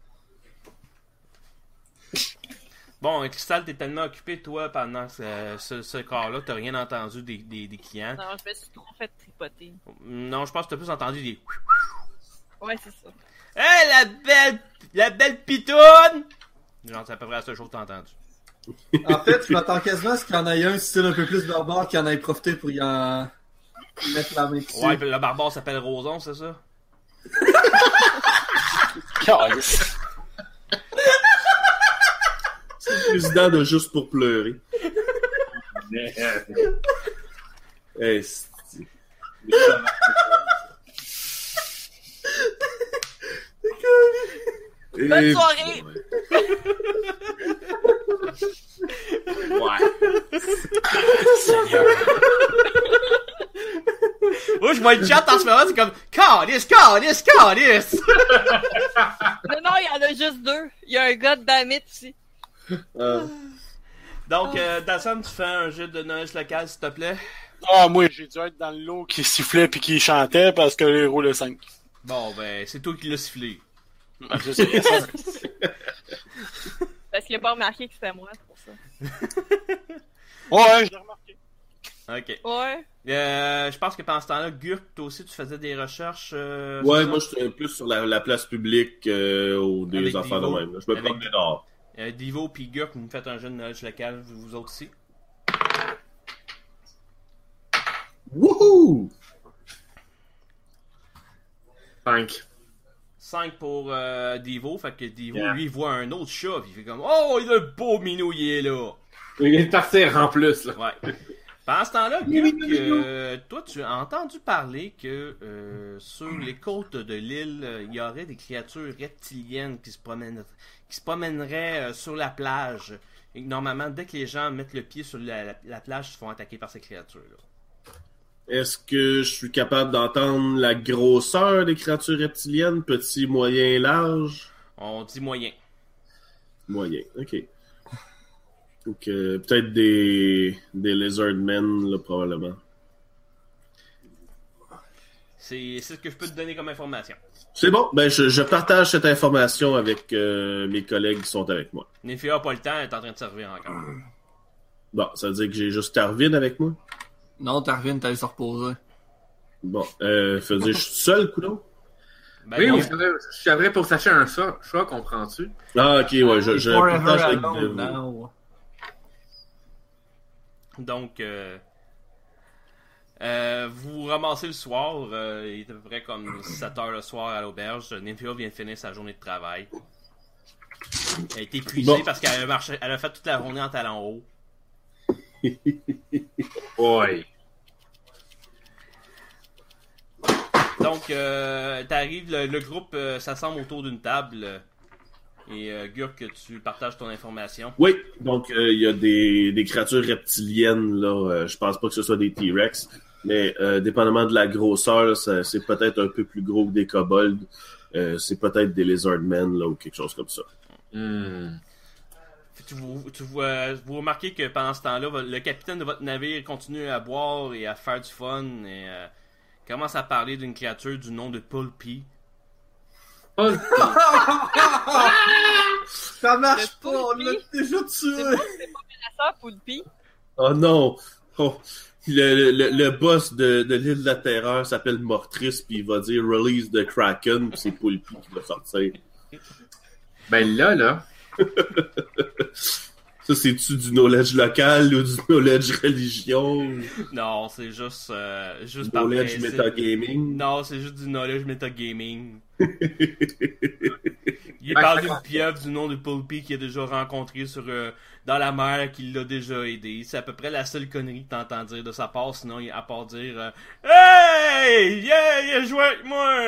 Bon, Cristal, t'es tellement occupé, toi, pendant ce, ce, ce quart-là, t'as rien entendu des, des, des clients. Non, je me suis trop fait tripoter. Non, je pense que t'as plus entendu des... Ouais, c'est ça. Hey, la belle... La belle pitoune! Genre, c'est à peu près la seule chose que t'as entendu. En fait, je m'attends quasiment à ce qu'il y en ait un style un peu plus barbare qui en ait profité pour y en y mettre la main dessus. Ouais, puis le barbare s'appelle Roson, c'est ça? Calice. C'est le président de Juste pour pleurer. Hey, c'est... Bonne Et- soirée! Ouais, je vois le chat en ce moment, c'est comme Calice, Calice, Calice! Non, non, il y en a juste deux. Il y a un gars de Damit ici. Euh, Donc, euh, Dassan, tu fais un jeu de knowledge local, s'il te plaît. Ah, moi, j'ai dû être dans l'eau qui sifflait puis qui chantait parce que les roule cinq. Bon, ben, c'est toi qui l'as sifflé. Ah, je sais, ça. Parce qu'il a pas remarqué que c'était moi, c'est pour ça. Ouais, je l'ai remarqué. Ok. Ouais. Euh, je pense que pendant ce temps-là, Gurk, toi aussi, tu faisais des recherches. Euh, Ouais, sur moi, ça? j'étais plus sur la, la place publique euh, ou des Avec affaires de Divo. même. là. Je me Avec- promenais dehors. Euh, Divo puis Gurk, vous me faites un jeu de knowledge local, vous, vous autres aussi. Wouhou! cinq. cinq pour euh, Divo, fait que Divo, Yeah. lui, il voit un autre chat, puis il fait comme « Oh, il a le beau minou, il est là! » Il vient de partir en plus, là. Ouais. Pendant ce temps-là, Gurk, euh, toi, tu as entendu parler que euh, sur les côtes de l'île, euh, il y aurait des créatures reptiliennes qui se promèneraient, qui se promèneraient euh, sur la plage. Et que normalement, dès que les gens mettent le pied sur la, la- la plage, ils se font attaquer par ces créatures-là. Est-ce que je suis capable d'entendre la grosseur des créatures reptiliennes? Petit, moyen, large? On dit moyen. Moyen, ok. Donc, euh, peut-être des, des lizardmen, là, probablement. C'est c'est ce que je peux te donner comme information. C'est bon, ben je, je partage cette information avec euh, mes collègues qui sont avec moi. Néphia a pas le temps, elle est en train de servir encore. Bon, ça veut dire que j'ai juste Tarvin avec moi? Non, Tarvin, t'allais se reposer. Bon, euh, ça veut dire que je suis seul, coudonc? Ben, Oui, non. mais faudrait- je savais pour s'acheter un chat, chat comprends-tu? Ah, ok, ouais, je, je Forever partage avec alone vous. now. Donc, euh, euh, vous ramassez le soir. euh, il est à peu près comme sept heures le soir à l'auberge. Néphia vient de finir sa journée de travail. Elle est épuisée Bon. parce qu'elle a, marché, elle a fait toute la journée en talons hauts. Ouais. Donc, euh, t'arrives, le, le groupe euh, s'assemble autour d'une table. euh, et euh, Gurk, tu partages ton information. Oui, donc euh, il y a des, des créatures reptiliennes, là. euh, je pense pas que ce soit des T-Rex, mais euh, dépendamment de la grosseur, là, ça- c'est peut-être un peu plus gros que des kobolds. Euh, c'est peut-être des lizardmen, là, ou quelque chose comme ça. Hmm. Tu, vous, tu vois- vous remarquez que pendant ce temps-là, vo- le capitaine de votre navire continue à boire et à faire du fun et euh, commence à parler d'une créature du nom de Pulpy. Oh, Ça marche Le pas, on l'a Poulpi. déjà C'est tué! moi, c'est pas la sœur Poulpi. Oh non! Oh, le, le, le boss de, de l'île de la Terreur s'appelle Mortris, puis il va dire Release the Kraken, puis c'est Poulpi qui va sortir. ben là, là. Ça, c'est-tu du knowledge local ou du knowledge religion? Non, c'est juste, euh, Du juste par knowledge principe. metagaming? Non, c'est juste du knowledge metagaming. Il Ouais, parle je d'une comprends. pieuvre du nom de Pulpy qu'il a déjà rencontré sur, euh, dans la mer, qui l'a déjà aidé. C'est à peu près la seule connerie que t'entends dire de sa part, sinon, il- à part dire euh, Hey! Yeah! Il a joué avec moi!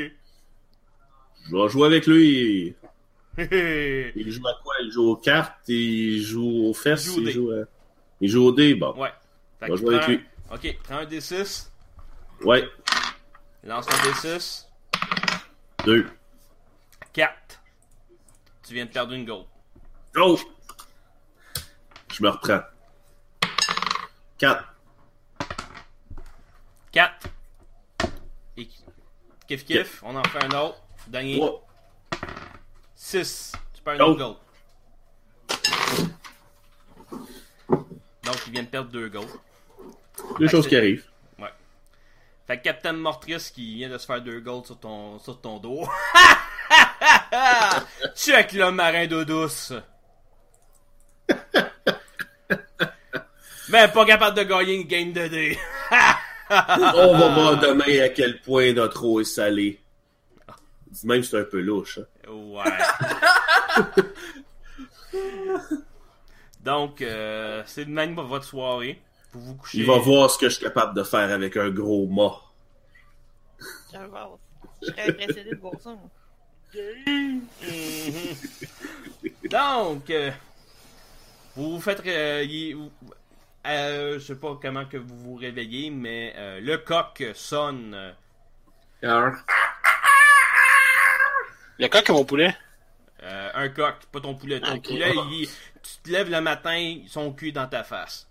Je vais jouer avec lui. ouais. Il joue à quoi? Il joue aux cartes, il joue aux fesses, Il joue au il dé. joue à... Il joue au dé, bon. Fait On va que jouer avec prends- lui. Ok, prends un D six. Ouais, Lance un D six. deux. quatre. Tu viens de perdre une gold. Oh! Je me reprends. Quatre. quatre. Et kiff kiff, on en fait un autre. Dernier. Trois. six. Tu perds une Oh. autre gold. Donc, il vient de perdre deux gold. Deux choses qui arrivent. Ouais. Fait que Captain Mortris qui vient de se faire deux gold sur ton, sur ton dos. Check le marin d'eau douce. Mais pas capable de gagner une game de dés. On va voir demain à quel point notre eau est salée. Dis même que c'est un peu louche. Hein. Ouais. Donc, euh, c'est de même pour votre soirée. Vous vous couchez. Il va voir ce que je suis capable de faire avec un gros mât. Je vais voir. Je serais impressionné de voir ça. moi. Mhm. Donc, euh, vous vous faites... euh, y- vous- euh, je sais pas comment que vous vous réveillez, mais euh, le coq sonne. euh, Alors, Le coq et mon poulet. euh, un coq, pas ton poulet. Ton Ok. poulet, il- tu te lèves le matin, son cul est dans ta face.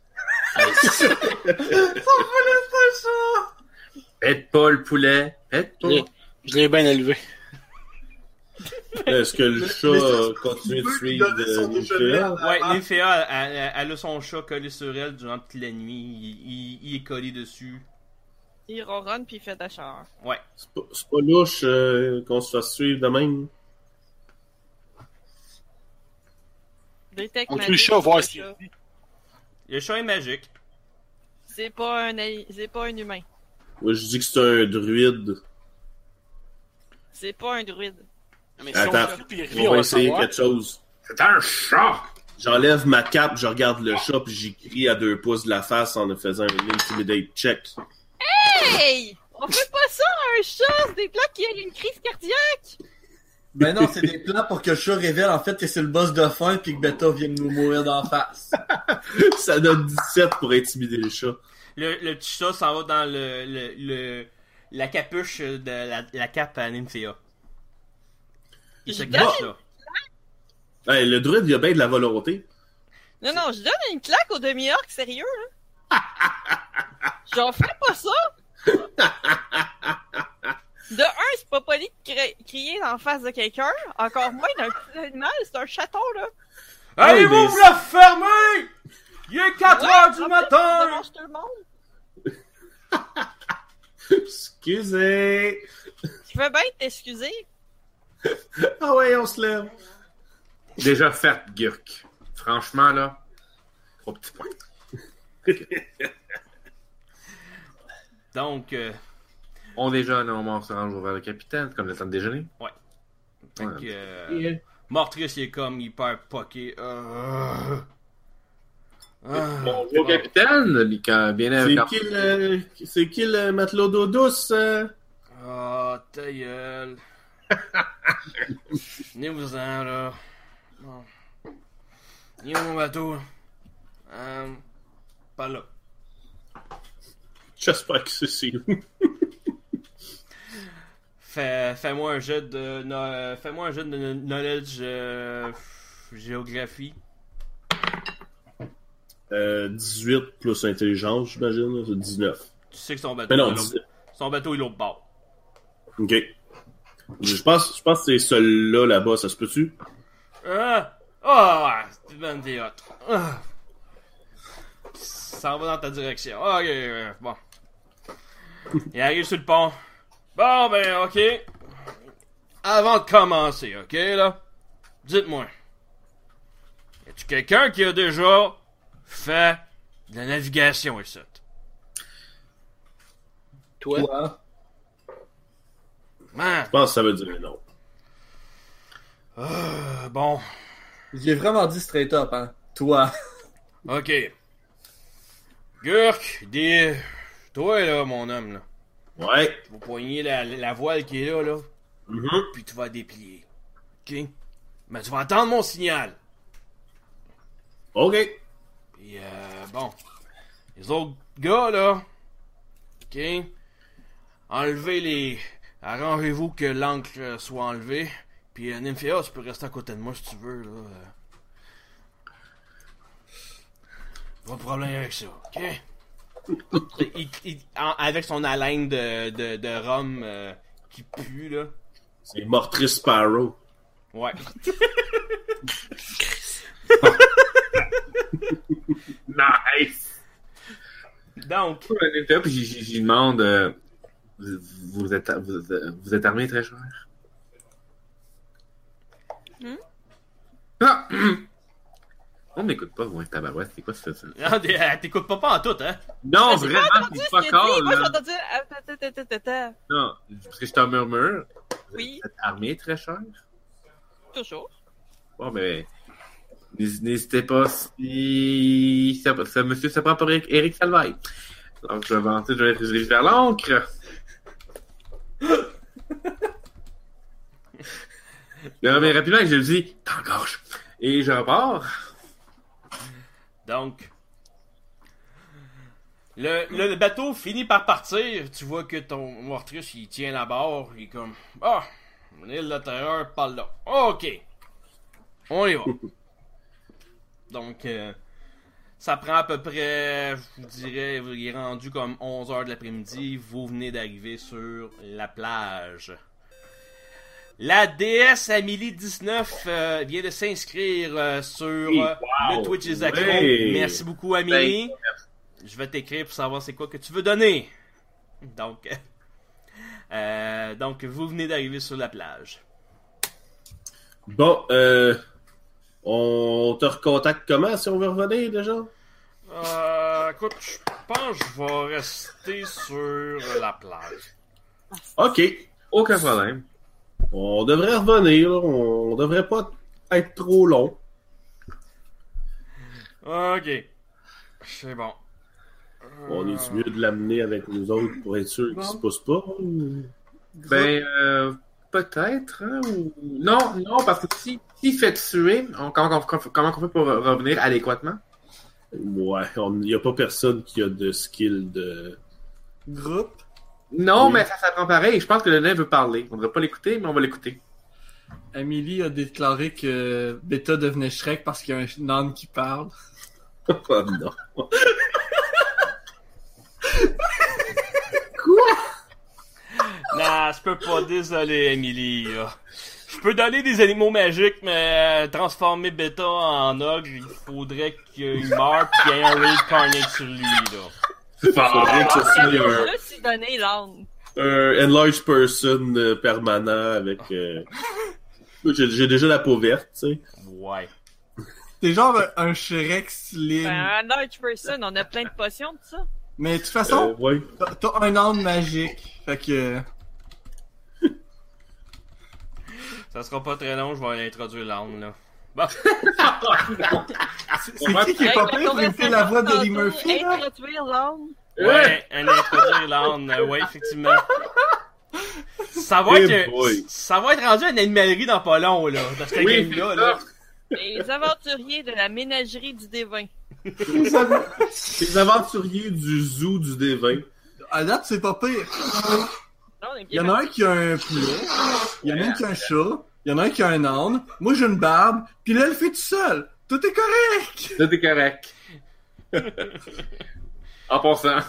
pète pas le poulet. Pète Je pas. l'ai- je l'ai bien élevé. Est-ce que le chat euh, continue de suivre euh, Nymphéa? Ouais, Nymphéa, elle, elle, elle a son chat collé sur elle durant toute la nuit. Il, il, il est collé dessus. Il ronronne puis il fait de la chaleur. Ouais. C'est pas, c'est pas louche euh, qu'on se fasse suivre de même. Détecte On tue magique, le chat, voir le s'il chat. Le chat est magique. C'est pas un a- c'est pas un humain. Moi, je dis que c'est un druide. C'est pas un druide. Mais si Attends, on tue puis il on revient, on va va essayer savoir. quelque chose. C'est un chat! J'enlève ma cape, je regarde le chat, puis j'écris à deux pouces de la face en faisant un intimidate check. Hey! On fait pas ça à un chat! C'est des plans qui a une crise cardiaque! Ben non, c'est des plans pour que le chat révèle en fait que c'est le boss de fin puis que Beta vienne nous mourir d'en face. Ça donne dix-sept pour intimider le chat. Le, le petit chat s'en va dans le, le, le la capuche de la, la cape à Nymphéa. Il se Je cache là. Hey, le druide, il a bien de la volonté. Non, non, je donne une claque au demi-orc, sérieux, là. J'en ferais pas ça! De un, c'est pas poli de cri- crier en face de quelqu'un, encore moins d'un petit animal, c'est un chaton, là. Allez-vous mais- vous la fermer! Il est quatre Ouais, heures du en plus, matin! ça dérange tout le monde. Excusez. Tu veux bien t'excuser? Ah ouais, on se lève. Déjà fait, Gurk. Franchement, là, trois petits points. Donc, euh, On déjà, là, on se range vers le capitaine, comme le temps de déjeuner. fait Ouais. que, euh, Mortrice il est comme hyper poqué. Euh... Ah, Bonjour, capitaine. Bien C'est avec qui le, c'est qui le matelot d'eau douce? euh? Ah, ta gueule. Venez-vous-en, là. Bon. Il est où mon bateau? Euh, pas là. J'espère que c'est c'est nous. Fais, fais-moi un jet de, no- fais-moi un jet de knowledge euh, géographie. Euh, dix-huit plus intelligence, j'imagine. là, C'est dix-neuf. Tu sais que son bateau, Mais non, est l'autre- dix-neuf. son bateau est l'autre bord. Ok. Je pense, je pense que c'est celui-là, là-bas, ça se peut-tu? Ah! Ah! C'est une des autres. Ah! Ça va dans ta direction. Ok, euh, bon. Il arrive sur le pont. Bon, ben, ok. Avant de commencer, ok, là? Dites-moi. Y a-tu quelqu'un qui a déjà fait de la navigation ici? Toi, Toi, Man! Je pense que ça veut dire non. Ah, bon. j'ai vraiment dit straight up, hein. Toi. Ok. Gurk, dis... Toi, là, mon homme, là. Ouais. Tu vas poigner la, la voile qui est là, là. Mhm. Puis tu vas déplier. Ok? Mais tu vas attendre mon signal. Ok. Puis, euh, bon. Les autres gars, là. Ok? Enlevez les... Arrangez-vous que l'encre soit enlevée. Puis, euh, Nymphéa, tu peux rester à côté de moi si tu veux, là. Euh. Pas de problème avec ça, ok? Il- il- en- avec son haleine de, de, de rhum euh, qui pue, là. C'est Mortrice Sparrow. Ouais. Nice! Donc, Puis j'y- j'y j'y demande, euh, vous, vous êtes, vous, vous êtes armé très cher? Hmm? Ah! On m'écoute pas, moi, tabarouette, c'est quoi ça? ça? ah, t'es- euh, t'écoutes pas pas en tout, hein? Non, J'ai vraiment, pas entendu c'est ce pas qu'il a dit. call, Moi, j'ai là. entendu... Attends, attends, attends, attends. Non, parce que je t'en murmure. Oui. Vous êtes armé très cher? Toujours. Bon, mais n'hés- n'hésitez pas si ça, ça, monsieur se prend pour Éric Éric Salvaille. Donc, je vais avancer, je vais être dirigé vers l'encre. Je reviens rapidement et je lui dis, t'engage. Et je repars. Donc, le, le, le bateau finit par partir. Tu vois que ton Mortrice, il tient la barre. Il est comme, ah, l'île de la terreur, parle là. Ok. On y va. Donc, euh, ça prend à peu près, je vous dirais, il est rendu comme onze heures de l'après-midi. Vous venez d'arriver sur la plage. La déesse Amélie dix-neuf euh, vient de s'inscrire euh, sur euh, Wow. le Twitch des Accros. Ouais. Merci beaucoup, Amélie. Ben, Je vais t'écrire pour savoir c'est quoi que tu veux donner. Donc, euh, donc vous venez d'arriver sur la plage. Bon, euh, on te recontacte comment si on veut revenir déjà? Euh, écoute, je pense que je vais rester sur la plage. Ok, Aucun problème. on devrait revenir, là. On devrait pas être trop long. Ok. C'est bon. On est mieux de l'amener avec nous autres pour être sûr qu'il se pousse pas? ou- Ben, euh, peut-être, hein, ou... Non, non, parce que si, s'il fait tuer, on- comment, on, comment on fait pour revenir adéquatement? Ouais, il n'y a pas personne qui a de skill de... Groupe. Non, Oui. mais ça s'apprend pareil. Je pense que le nain veut parler. On ne devrait pas l'écouter, mais on va l'écouter. Amélie a déclaré que Beta devenait Shrek parce qu'il y a un âne qui parle. Oh non. Non, je peux pas, désolé, Emily. là. Je peux donner des animaux magiques, mais euh, transformer Beta en ogre, il faudrait qu'il meure pis qu'il y ait un reincarnate sur lui, là. Faudrait que ce soit un, Là, c'est donné l'âne. un enlarged person euh, permanent avec... euh, J'ai, j'ai déjà la peau verte, tu sais. Ouais. T'es genre un, un Shrek slim. Ben, un large person, on a plein de potions de ça. Mais de toute Euh, façon, ouais. t'as- t'as un âne magique. Fait que... Ça sera pas très long, je vais introduire l'âne, là. Bon. C'est qui qui est pas pire pour imiter la voix d'Eddie Murphy, là? Introduire l'âne. Ouais, un introduire l'âne, euh, ouais, effectivement. Ça va, Eh être, boy. ça va être rendu une animalerie dans pas long, là, dans cette Oui, game-là, c'est là. Les aventuriers de la ménagerie du Dévin. Les aventuriers du zoo du D vingt. À date, c'est pas pire. Non, on est Il bien y en a un parti. qui a un poulet, il y en a un qui a un chat, il y en a un qui a un âne, moi j'ai une barbe, pis là, elle fait tout seul. Tout est correct! Là, t'es correct. En passant.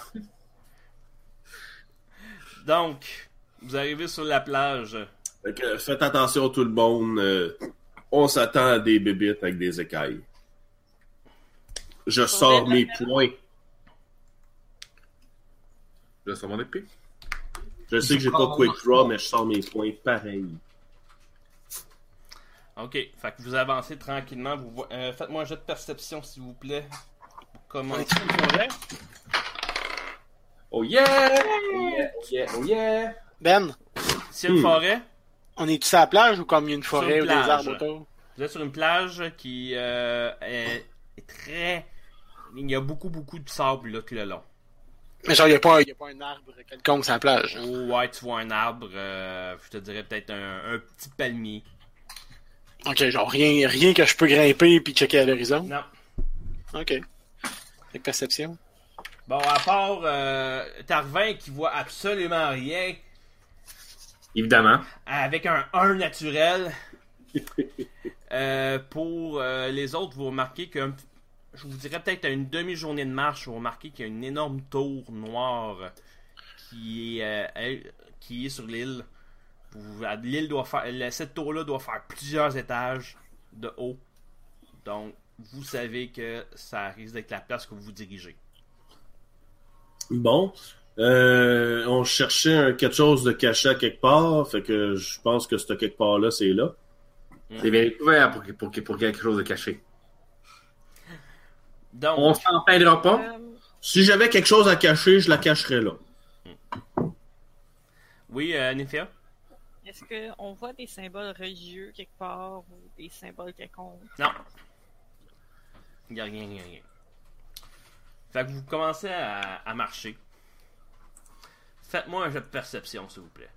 Donc, vous arrivez sur la plage. Fait que, faites attention tout le monde. euh, on s'attend à des bébites avec des écailles. Je sors mes poings. Je sors mon épée. Je sais que j'ai pas quick draw, mais je sors mes poings pareil. Ok, fait que vous avancez tranquillement. Vous vo- euh, Faites-moi un jet de perception, s'il vous plaît. Comment On est-tu dans une forêt? Oh yeah! Oh yeah! Oh yeah! Oh yeah! Ben, C'est une Hmm. forêt. on est-tu sur la plage ou comme il y a une forêt une ou des plage. arbres autour? Vous êtes sur une plage qui euh, est, est très... Il y a beaucoup, beaucoup de sable là, tout le long. Mais genre, il n'y a, pas un- y a pas un arbre quelconque sur la plage. hein? Oh, ouais, tu vois un arbre, euh, je te dirais peut-être un, un petit palmier. Ok, genre rien, rien que je peux grimper puis checker à l'horizon. Non. Ok. Avec perception. Bon, à part euh, Tarvin qui voit absolument rien, Évidemment. avec un un naturel. Euh, pour euh, les autres, vous remarquez que, je vous dirais peut-être à une demi-journée de marche, vous remarquez qu'il y a une énorme tour noire qui est, euh, elle- qui est sur l'île. Vous- L'île doit faire, la- cette tour-là doit faire plusieurs étages de haut. Donc, vous savez que ça risque d'être la place que vous vous dirigez. Bon. Euh, on cherchait un- quelque chose de caché à quelque part. Fait que je pense que ce quelque part-là, c'est là. C'est bien couvert pour, pour, pour, pour quelque chose de caché. Donc, On s'en peindra pas. Euh, Si j'avais quelque chose à cacher, je la cacherais là. oui, euh, Nifia? Est-ce qu'on voit des symboles religieux quelque part ou des symboles quelconques? Non. Il n'y a rien, il n'y a rien. Fait que vous commencez à, à marcher. Faites-moi un jeu de perception, s'il vous plaît.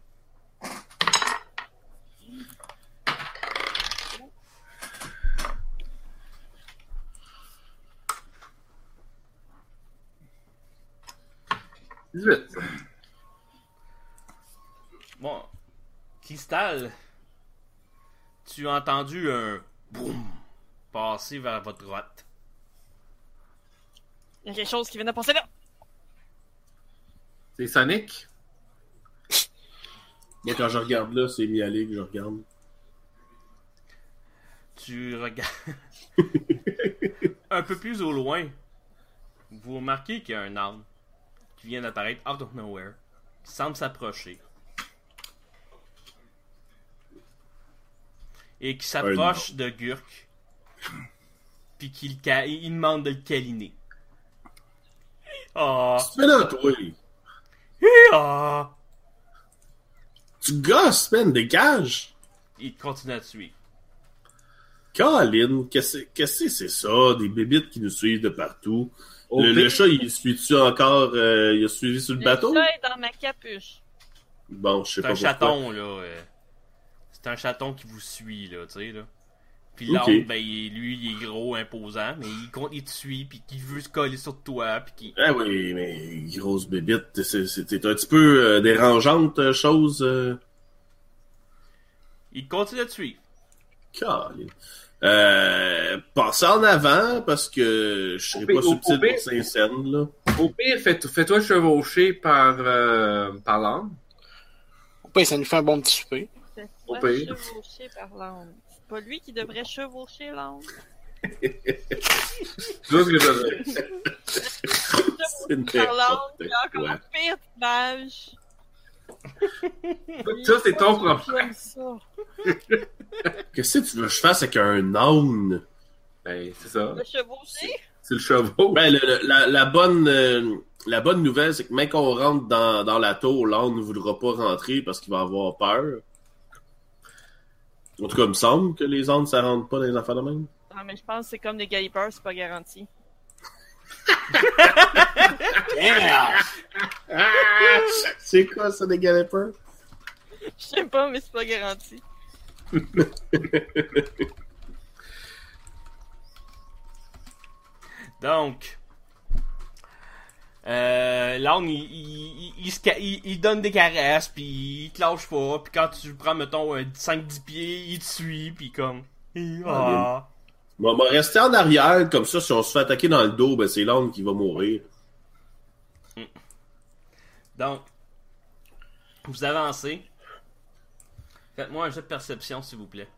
dix-huit. Bon. Cristal, tu as entendu un boum passer vers votre droite. Il y a quelque chose qui vient de passer là! C'est Sonic. Moi, quand je regarde là, c'est Miali que je regarde. Tu regardes un peu plus au loin. Vous remarquez qu'il y a un arbre qui vient d'apparaître out of nowhere, qui semble s'approcher. Et qui s'approche de Gurk. Puis qu'il ca- il demande de le câliner. Ah! Tu fais là, toi? Ah! Tu gosses, man, dégage! Il continue à te suivre. Colin, qu'est-ce qu'est-ce que c'est ça? Des bébites qui nous suivent de partout. Au Le, pire- le chat, il suit-tu encore? Euh, il a suivi sur le, Le bateau? chat est dans ma capuche. Bon, je sais C'est pas un pourquoi. chaton, là. euh. C'est un chaton qui vous suit, là, tu sais, là. Puis Ok. l'autre, ben, il est- lui, il est gros, imposant, mais il, compte- il te suit, puis il veut se coller sur toi, puis qu'il... Ah oui, mais grosse bébite, c'est c'est- c'est un petit peu euh, dérangeante, euh, chose. Euh... Il continue à te suivre. Colin. Euh, passez en avant, parce que je serais Au pas pire- au- subtil au pire- pour Saint-Saëns, là. Au pire, fais- fais-toi chevaucher par, euh, par l'âme. Au pire, ça nous fait un bon petit souper. C'est Au pas pire. chevauché par l'âne. C'est pas lui qui devrait chevaucher l'âne. Tu vois ce que je veux dire? C'est Par l'âne, n'importe il a encore quoi. une pire image. Ça, c'est ton problème. J'aime ça. Qu'est-ce que tu veux que je fasse avec un âne? Ben, c'est ça. Le chevaucher? C'est le chevaux. Ben, le- le- la, la bonne euh, la bonne nouvelle, c'est que même qu'on rentre dans, dans la tour, l'âne ne voudra pas rentrer parce qu'il va avoir peur. En tout cas, il me semble que les ânes, ça rentre pas dans les affaires de même. Non, mais je pense que c'est comme des galipeurs, c'est pas garanti. C'est quoi ça, des galopers? Je sais pas, mais c'est pas garanti. Donc, euh, l'âne, il, il, il, il, se ca- il- il donne des caresses, puis il te lâche pas, puis quand tu prends, mettons, un cinq dix pieds, il te suit, puis comme... Ah. Bon, on va rester en arrière, comme ça, si on se fait attaquer dans le dos, ben c'est l'âne qui va mourir. Donc, vous avancez. Faites-moi un jeu de perception, s'il vous plaît.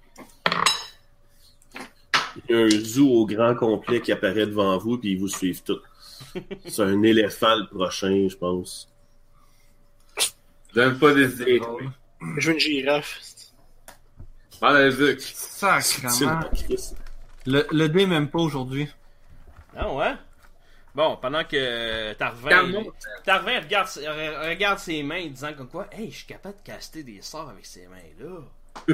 Il y a un zoo au grand complet qui apparaît devant vous, puis ils vous suivent tous. C'est un éléphant le prochain, je pense. Donne pas des idées. Je veux une girafe. Prends le duc. C'est Sacrement. le Christ. Le, le dé même pas aujourd'hui. Ah ouais? Bon, pendant que Tarvin, Calme-moi. Tarvin regarde, re- regarde ses mains disant comme quoi, hey, je suis capable de caster des sorts avec ces mains-là.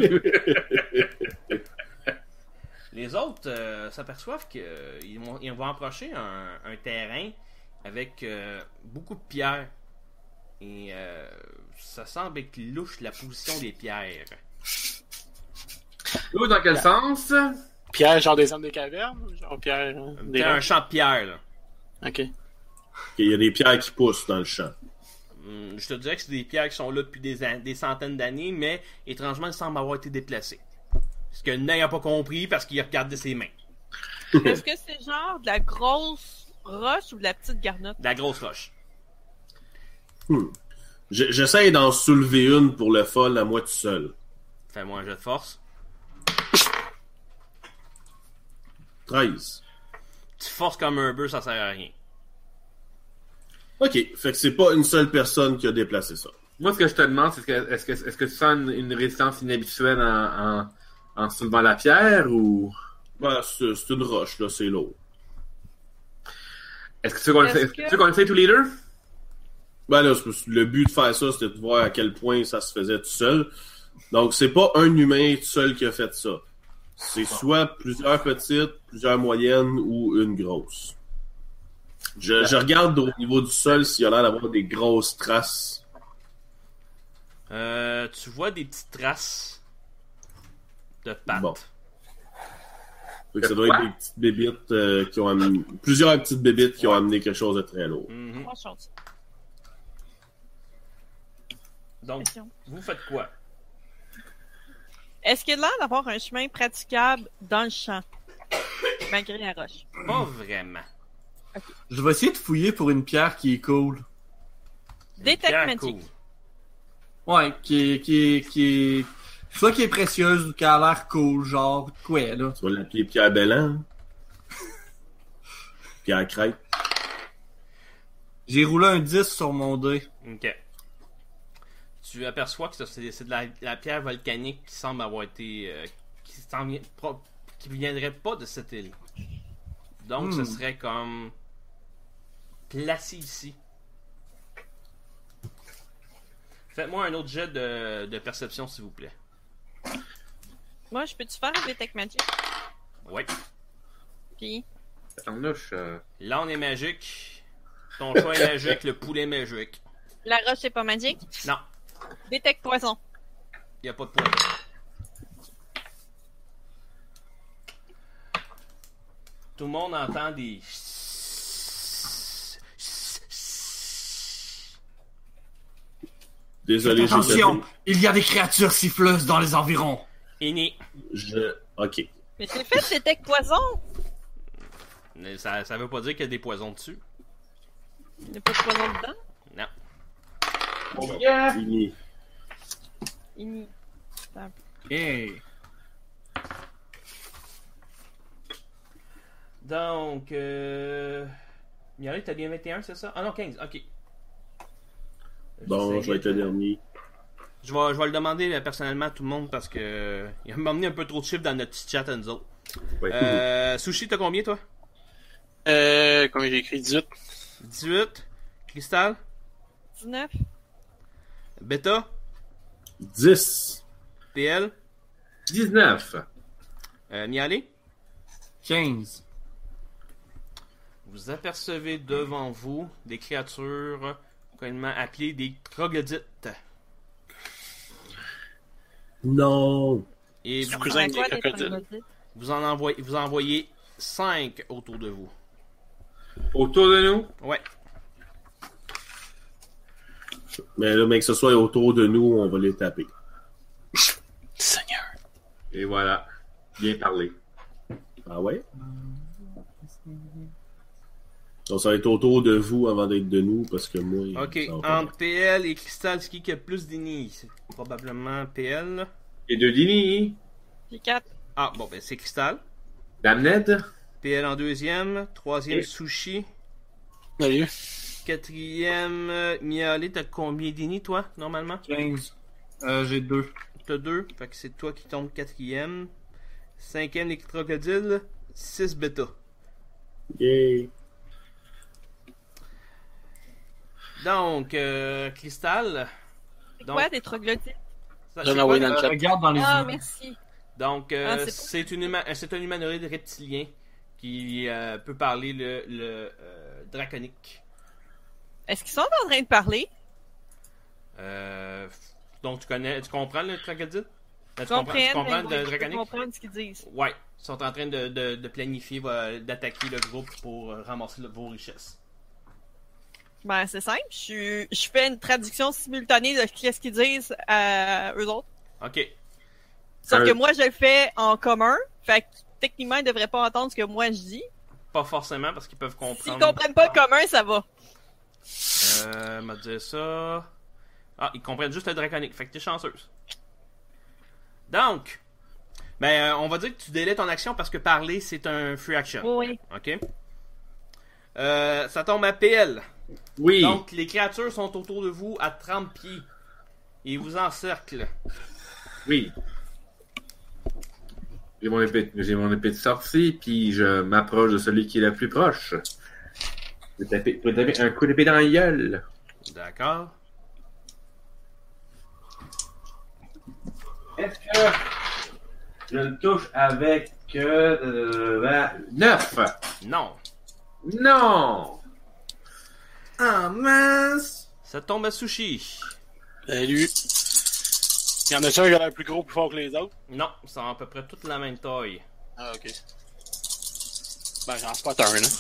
Les autres euh, s'aperçoivent qu'ils vont, ils vont approcher un, un terrain avec euh, beaucoup de pierres. Et euh, ça semble être louche la position des pierres. L'eau dans quel sens? Pierre, genre des hommes des cavernes? Genre Pierre, euh, des C'est un roches? champ de pierres, là. Ok. Il y a des pierres qui poussent dans le champ. Hum, Je te dirais que c'est des pierres qui sont là depuis des, an- des centaines d'années, mais étrangement, elles semblent avoir été déplacées. Ce que Ney n'a pas compris parce qu'il a regardé ses mains. Est-ce que c'est genre de la grosse roche ou de la petite garnotte? De la grosse roche. Je- J'essaie d'en soulever une pour le fun à moi tout seul. Fais-moi un jet de force. treize. Tu forces comme un bœuf, ça sert à rien. Ok, fait que c'est pas une seule personne qui a déplacé ça. Moi, ce que je te demande, c'est que, est-ce que, est-ce que tu sens une, une résistance inhabituelle en, en, en soulevant la pierre ou. Ouais, c'est c'est une roche, là, c'est lourd. Est-ce que tu veux qu'on Est-ce essaie- que- tu veux qu'on essaie tous les deux? Ben là, c'est- le but de faire ça, c'était de voir à quel point ça se faisait tout seul. Donc, c'est pas un humain tout seul qui a fait ça. C'est soit plusieurs petites, plusieurs moyennes ou une grosse. Je, je regarde au niveau du sol s'il y a l'air d'avoir des grosses traces. Euh, tu vois des petites traces de pattes. Bon. Fait que ça doit être des petites bébites euh, qui ont amené... Plusieurs petites bébites qui ont amené quelque chose de très lourd. Mhm. Trois choses. Donc, Question. vous faites quoi? Est-ce qu'il y a l'air d'avoir un chemin praticable dans le champ? Malgré la roche. Pas vraiment. Je vais essayer de fouiller pour une pierre qui est cool. Détect Pierre, magique. cool. Ouais, qui est, qui est, qui est, soit qui est précieuse ou qui a l'air cool, genre, quoi, là. Tu vas l'appeler Pierre Bellan. Pierre Crête. J'ai roulé un dix sur mon dé. Ok. Tu aperçois que c'est c'est de la, la pierre volcanique qui semble avoir été. Euh, qui, s'en vient, pro- qui viendrait pas de cette île. Donc, Hmm. ce serait comme. placé ici. Faites-moi un autre jet de, de perception, s'il vous plaît. Moi, je peux-tu faire un Detect Magic? Oui. Puis, En louche, euh, Là, on est magique. Ton choix est magique, le poulet magique. la roche, c'est pas magique? Non, Detect Poison. il n'y a pas de poison. Tout le monde entend des. Désolé, j'ai Attention, zappé. il y a des créatures siffleuses dans les environs. Ini. Je... Ok. Mais j'ai fait Detect Poison! Mais ça, ça veut pas dire qu'il y a des poisons dessus. Il n'y a pas de poison dedans? Non. Fini. Il... Hey. Donc, euh. Mireille, t'as bien vingt et un, c'est ça? Ah non, quinze, ok. Bon, je vais être le dernier. Je vais, je vais le demander euh, personnellement à tout le monde parce que. euh, Il m'a emmené un peu trop de chiffres dans notre petit chat à nous autres. ouais. Euh, Sushi, t'as combien toi? Euh, comme j'ai écrit dix-huit. dix-huit. Cristal? dix-neuf. Beta? dix. P L? dix-neuf. Euh, Miali? quinze. Vous apercevez devant vous des créatures communément appelées des troglodytes. Non. Et Du vous, cousin Quoi, des des crocodiles. troglodytes? vous en envoyez, vous en envoyez cinq autour de vous. Autour de nous. Ouais. Mais là, mec, que ce soit autour de nous, on va les taper. Seigneur. Et voilà. Bien parlé. Ah ouais? Donc, ça va être autour de vous avant d'être de nous, parce que moi... Ok, ça va pas entre P L et Cristal, c'est qui qui a plus d'ennemis? C'est probablement P L. Et de Dini. J'ai quatre. Ah, bon, ben c'est Cristal. Damned. P L en deuxième. Troisième, Et- Sushi. Salut. Quatrième, euh, Miali, t'as combien d'ennemis, toi, normalement? quinze. Euh, j'ai deux. T'as deux, fait que c'est toi qui tombe quatrième. Cinquième, les crocodiles. Six bêta. Yay. Donc, euh, Cristal. C'est Donc, quoi des troglodytes? ça, J'en c'est ai envoyé quoi? dans le Euh, chat. regarde dans les Ah, yeux. merci. Donc, euh, Ah, c'est pas- c'est une huma- c'est un humanoïde reptilien qui euh, peut parler le, le euh, draconique. Est-ce qu'ils sont en train de parler? Euh, donc, tu connais, tu comprends le crocodile? Euh, Je Tu comprends, tu comprends, comprends mais le oui, je peux draconique? comprendre ce qu'ils disent. Ouais, ils sont en train de, de, de planifier, euh, d'attaquer le groupe pour euh, ramasser le- vos richesses. Ben, c'est simple. Je, je fais une traduction simultanée de ce qu'ils disent à eux autres. Ok. Sauf Euh, que moi, je le fais en commun. Fait que, techniquement, ils devraient pas entendre ce que moi je dis. Pas forcément parce qu'ils peuvent S'ils comprendre. comprennent pas le commun, ça va. Euh, m'a dit ça. Ah, ils comprennent juste le draconique. Fait que t'es chanceuse. Donc, ben, euh, on va dire que tu délais ton action parce que parler, c'est un free action. Oui. Ok? Euh, ça tombe à P L. Oui. Donc, les créatures sont autour de vous à trente pieds. Et ils vous encerclent. Oui. J'ai mon épée, j'ai mon épée de sortie, puis je m'approche de celui qui est le plus proche. Je vais taper, je vais taper un coup d'épée dans la gueule. D'accord. Est-ce que je le touche avec euh, ben, neuf? Non. Non! Ah, mince! Ça tombe à Sushi. Salut. Il y en a un qui a l'air plus gros, plus fort que les autres. Non, ils sont à peu près toute la même taille. Ah, ok. Ben, j'en spot un, là.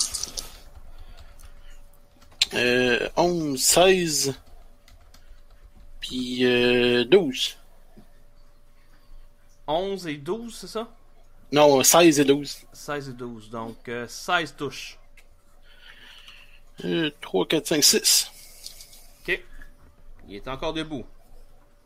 Euh, onze, seize. Puis, euh, douze. onze et douze, c'est ça? Non, seize et douze. seize et douze. Donc, euh, seize touches. Euh, trois, quatre, cinq, six. Ok. Il est encore debout.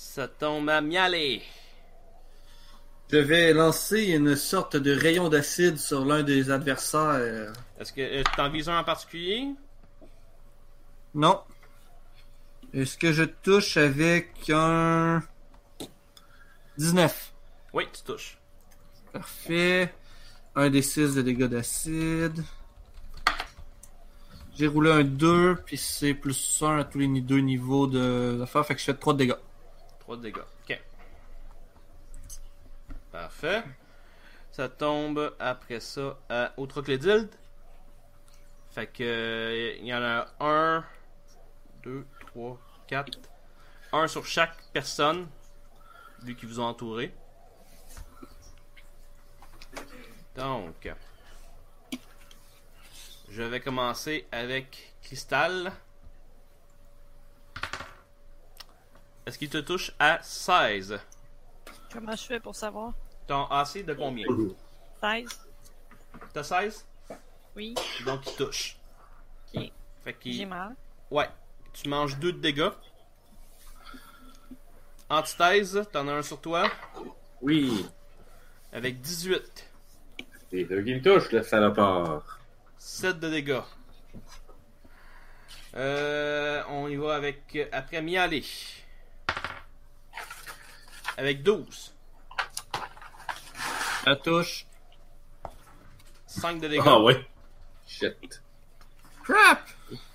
Ça tombe à Mialer. Je vais lancer une sorte de rayon d'acide sur l'un des adversaires. Est-ce que euh, tu t'en vises un en particulier? Non. Est-ce que je touche avec un dix-neuf? Oui, tu touches. Parfait. Un des six de dégâts d'acide. J'ai roulé un deux, puis c'est plus un à tous les deux niveaux de l'affaire, fait que je fais trois de dégâts. trois de dégâts. Ok. Parfait. Ça tombe après ça à, au Troglodyte. Fait que euh, il y en a un, deux, trois, quatre. Un sur chaque personne, vu qui vous ont entouré. Donc, je vais commencer avec Cristal. Est-ce qu'il te touche à seize? Comment je fais pour savoir? Ton A C de combien? seize? T'as seize? Oui. Donc il touche. Ok. Fait qu'il... J'ai mal. Ouais. Tu manges deux de dégâts. Antithèse, t'en as un sur toi. Oui. Avec dix-huit. C'est deux qui me touche, le salopard. sept de dégâts. Euh, on y va avec... Après Mialer. Avec douze. La touche. cinq de dégâts. Ah ouais. Shit. Crap!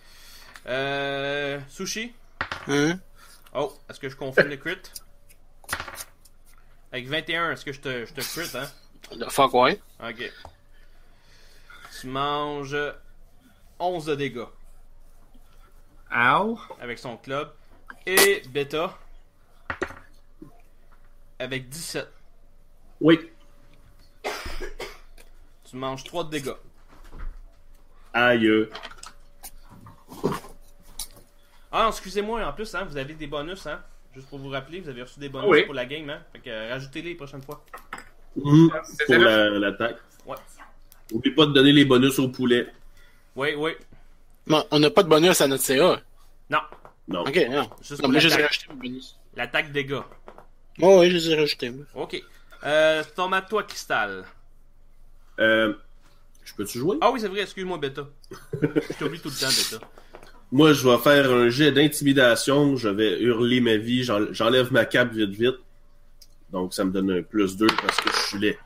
Euh, Sushi. Hein? Oh, est-ce que je confirme le crit? Avec vingt et un, est-ce que je te, je te crit, hein? The fuck, ouais. Ok. Tu manges onze de dégâts Ow! avec son club. Et Beta avec dix-sept. Oui. Tu manges trois de dégâts. Aïe. Ah non, excusez-moi, en plus, hein, vous avez des bonus, hein? Juste pour vous rappeler, vous avez reçu des bonus Oui. pour la game, hein? Fait que euh, rajoutez-les les prochaines fois. Mmh, C'est pour ça, la- l'attaque. Ouais. Oublie pas de donner les bonus au poulet. Oui, oui. Bon, on n'a pas de bonus à notre C A. Non, Non. Ok, non. juste Non, pour mais je les ai l'attaque. rajoutés, mon bonus. L'attaque dégâts. Oh, oui, je les ai rajoutés, moi. Ok. Euh, tombe à toi, Cristal. Euh, je peux-tu jouer? Ah oui, c'est vrai, excuse-moi, Beta. Je t'oublie tout le temps, Beta. Moi, je vais faire un jet d'intimidation. Je vais hurler ma vie. J'en- J'enlève ma cape vite, vite. Donc, ça me donne un plus deux parce que je suis laid.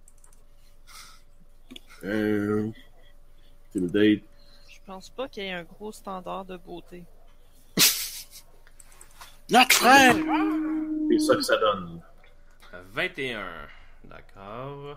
Euh... Intimidate. Je pense pas qu'il y ait un gros standard de beauté. Notre frère! C'est ça que ça donne. vingt et un. D'accord.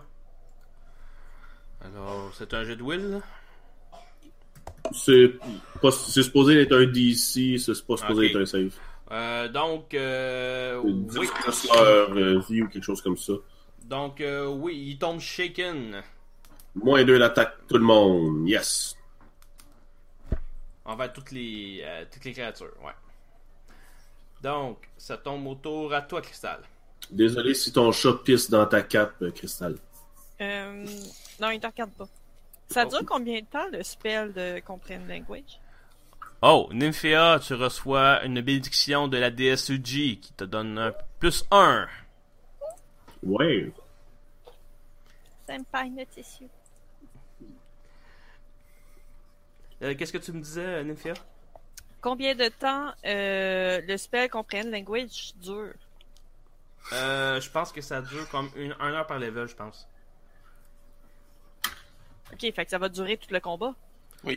Alors, c'est un jet de will. C'est pas, c'est supposé être un D C, c'est pas supposé Ok. être un save. Euh, donc, euh, Une oui. disperseur, euh, vie ou quelque chose comme ça. Donc, euh, oui, il tombe shaken Moins deux l'attaque, tout le monde. Yes. envers toutes les, euh, toutes les créatures, ouais. Donc, ça tombe autour à toi, Cristal. Désolé si ton chat pisse dans ta cape, euh, Cristal. Euh... Non, il te regarde pas. Ça Oh. dure combien de temps, le spell de Comprehend Language? Oh, Nymphéa, tu reçois une bénédiction de la déesse Uji qui te donne un plus un. Ouais. Senpai Noticio. Euh, Qu'est-ce que tu me disais, Nymphéa? Combien de temps euh, le spell Comprehend Language dure? Euh, je pense que ça dure comme une, une heure par level, je pense. Ok, fait que ça va durer tout le combat. Oui.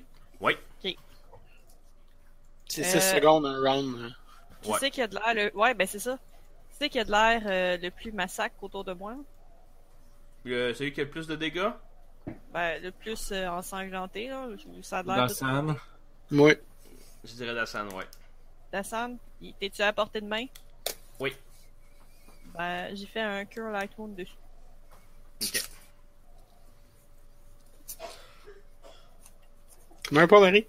C'est Euh, six secondes un round. hein. Qui Ouais. c'est qui a de l'air le... Ouais, ben c'est ça. Qui c'est qui a de l'air euh, le plus massacre autour de moi? Euh, celui qui a le plus de dégâts? Ben, le plus euh, ensanglanté, là. où Ça a de l'air de... Dassan. Oui. Je dirais Dassan, ouais. Dassan, il- t'es-tu à portée de main? Oui. Ben, j'ai fait un Cure Light Wound dessus. Ok. Comment pas, Marie?